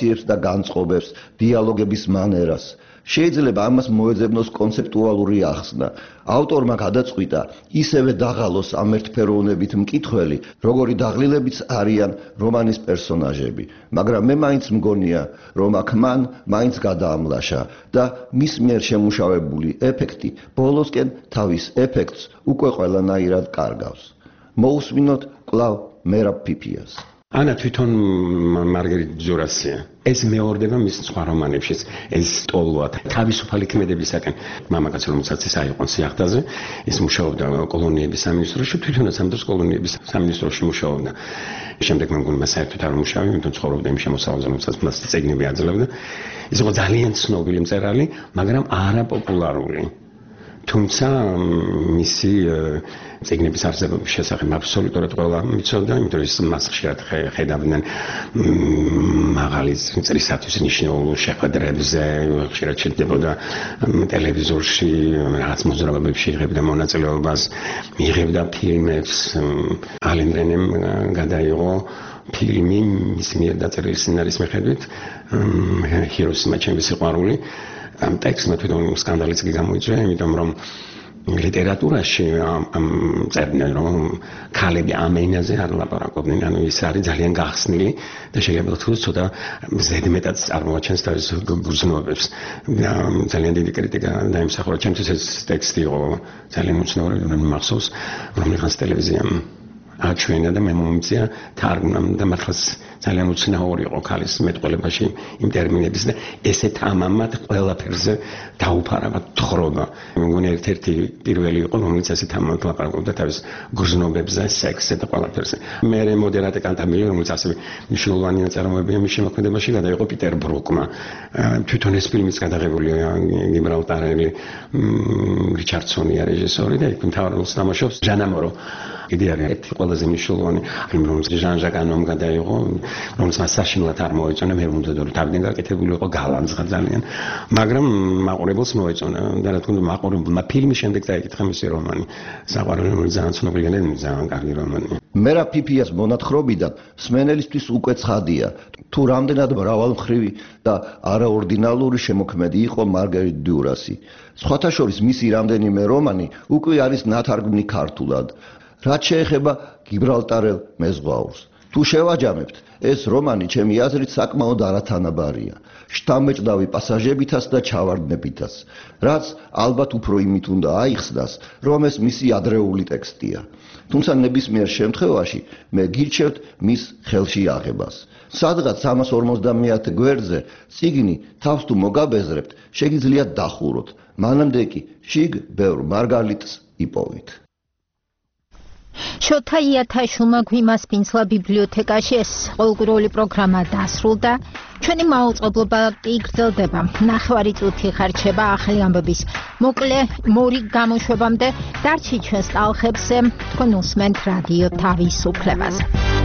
განწყობებს, დიალოგების მანერას. შეიძლება ამას მოეძებნოს კონცეპტუალური ახსნა. ავტორმა გადაწყვიტა ისევე დაღალოს ამ ერთფეროვნებით მკითხველი, როგორი დაღლილებიც არიან რომანის პერსონაჟები. მაგრამ მე მაინც მგონია, რომ აქ მან მაინც გადაამლაშა და მის მიერ შემუშავებული ეფექტი ბოლოსკენ თავის ეფექტს უკვე ყველანაირად კარგავს. მოусმინოთ კვლავ მერაბ პიპიას. ანა თვითონ მარგერიტ ჯურასია. ეს მეორდება მის სხვა რომანებშიც, ეს ტოლვა თავისუფალი ქმედებისაკენ. მამაკაცი რომელსაც ის აიყვანს სიახტაზე, ის მუშაობდა კოლონიების სამინისტროში, თვითონაც ამ დროს კოლონიების სამინისტროში მუშაობდა. შემდეგ მე მგონი მას საერთოდ არ მუშაობდა, იმიტომ ცხოვრობდა იმ შემოსავალზე, რომელსაც მას წიგნები აძლევდა. ის იყო ძალიან ცნობილი მწერალი, მაგრამ არაპოპულარული. თუმცა მისი წიგნების არსებობის შესახებ აბსოლუტურად ყველა მიცოდა, იმიტომ რომ ის მას ხშირად ხედავდნენ მაღალი წრისათვის ნიშნულ შეხვედრებზე, ხშირად შედებოდა ტელევიზორში, რაღაც მოძრაობებში იღებდა მონაწილეობას, იღებდა ფილმებს. ალენ რენემ გადაიღო ფილმი მის მიერ დაწერილი სცენარის მიხედვით, ჰიროსიმა ჩემი სიყვარული. ამ ტექსტმა თვითონ სკანდალიც კი გამოიწვია, იმიტომ რომ ლიტერატურაში ამ წერდნენ რომ ქალები ამ ენაზე არ ლაპარაკობდნენ, ანუ ის არის ძალიან გახსნილი და შეიძლება თქვა ცოტა ზედმეტად წარმოაჩენს თავის გრძნობებს. ძალიან დიდი კრიტიკა დაიმსახურა ჩემთვის ეს ტექსტი იყო ძალიან უცნაური, რომ მახსოვს რომელიღაც ტელევიზიამ აჩვენა და მე მომწია თარგმნამ და მართლაც ძალიან უცნაური იყო ქალის მეტყველებაში იმ ტერმინების და ესეთ ამამად ყველაფერზე დაუფარავად თხრობა. მე მგონი ერთ-ერთი პირველი იყო რომელიც ესეთ ამამად ლაპარაკობდა თავის გრძნობებზე, სექსზე და ყველაფერზე. მე მოდერატე კანტამილი რომელიც ასევე მნიშვნელოვანი ნაწარმოებია მის შემოქმედებაში გადაიღო პიტერ ბრუკმა. თვითონ ეს ფილმიც გადაღებულია გიბრალტარელი რიჩარდსონია რეჟისორი და იქ მთავარ როლს თამაშობს ჟანა მორო. კიდე არის ერთი ყველაზე მნიშვნელოვანი ფილმი, რომელიც ჟან ჟაკ ანომ გადაიღო, რომელიც მას საშინლად არ მოეწონა, მე ვუმდოდა რომ თავიდან გაკეთებული იყო გალანძღა ძალიან, მაგრამ მაყურებელს მოეწონა და რა თქმა უნდა მაყურებელმა ფილმის შემდეგ დაეკითხა მისი რომანი. საყვარელი რომელი ძალიან ცნობილია და ძალიან კარგი რომანი. მერაბ პიპიას მონათხრობიდან სმენელისთვის უკვე ცხადია, თუ რამდენად მრავალმხრივი და არაორდინალური შემოქმედი იყო მარგერიტ დიურასი. სხვათა შორის მისი რამდენიმე რომანი უკვე არის ნათარგმნი ქართულად. რაც შეეხება გიბრალტარელ მეზღვაურს. თუ შევაჯამებთ, ეს რომანი ჩემი აზრით საკმაოდ არათანაბარია. შთამბეჭდავი პასაჟებითაც და ჩავარდნებითაც, რაც ალბათ უფრო იმით უნდა აიხსნას, რომ ეს მისი ადრეული ტექსტია. თუმცა ნებისმიერ შემთხვევაში მე გირჩევთ მის ხელში აღებას. სადღაც სამას ორმოცდამეათე გვერდზე წიგნი თავს თუ მოგაბეზრებთ, შეგიძლიათ დახუროთ. მანამდე კი შიგ ბევრ მარგალიტს იპოვით. შოთა იათაშვილმა გვიმასპინძლა ბიბლიოთეკაში ეს ყოველკვირეული პროგრამა დასრულდა. ჩვენი მაუწყებლობა იგრძელდება. ნახევარი წუთი ხარჩება ახალი ამბების მოკლე მორი გამოშვებამდე. დარჩით ჩვენს ტალხებზე, თქვენ უსმენთ რადიო თავისუფლებას.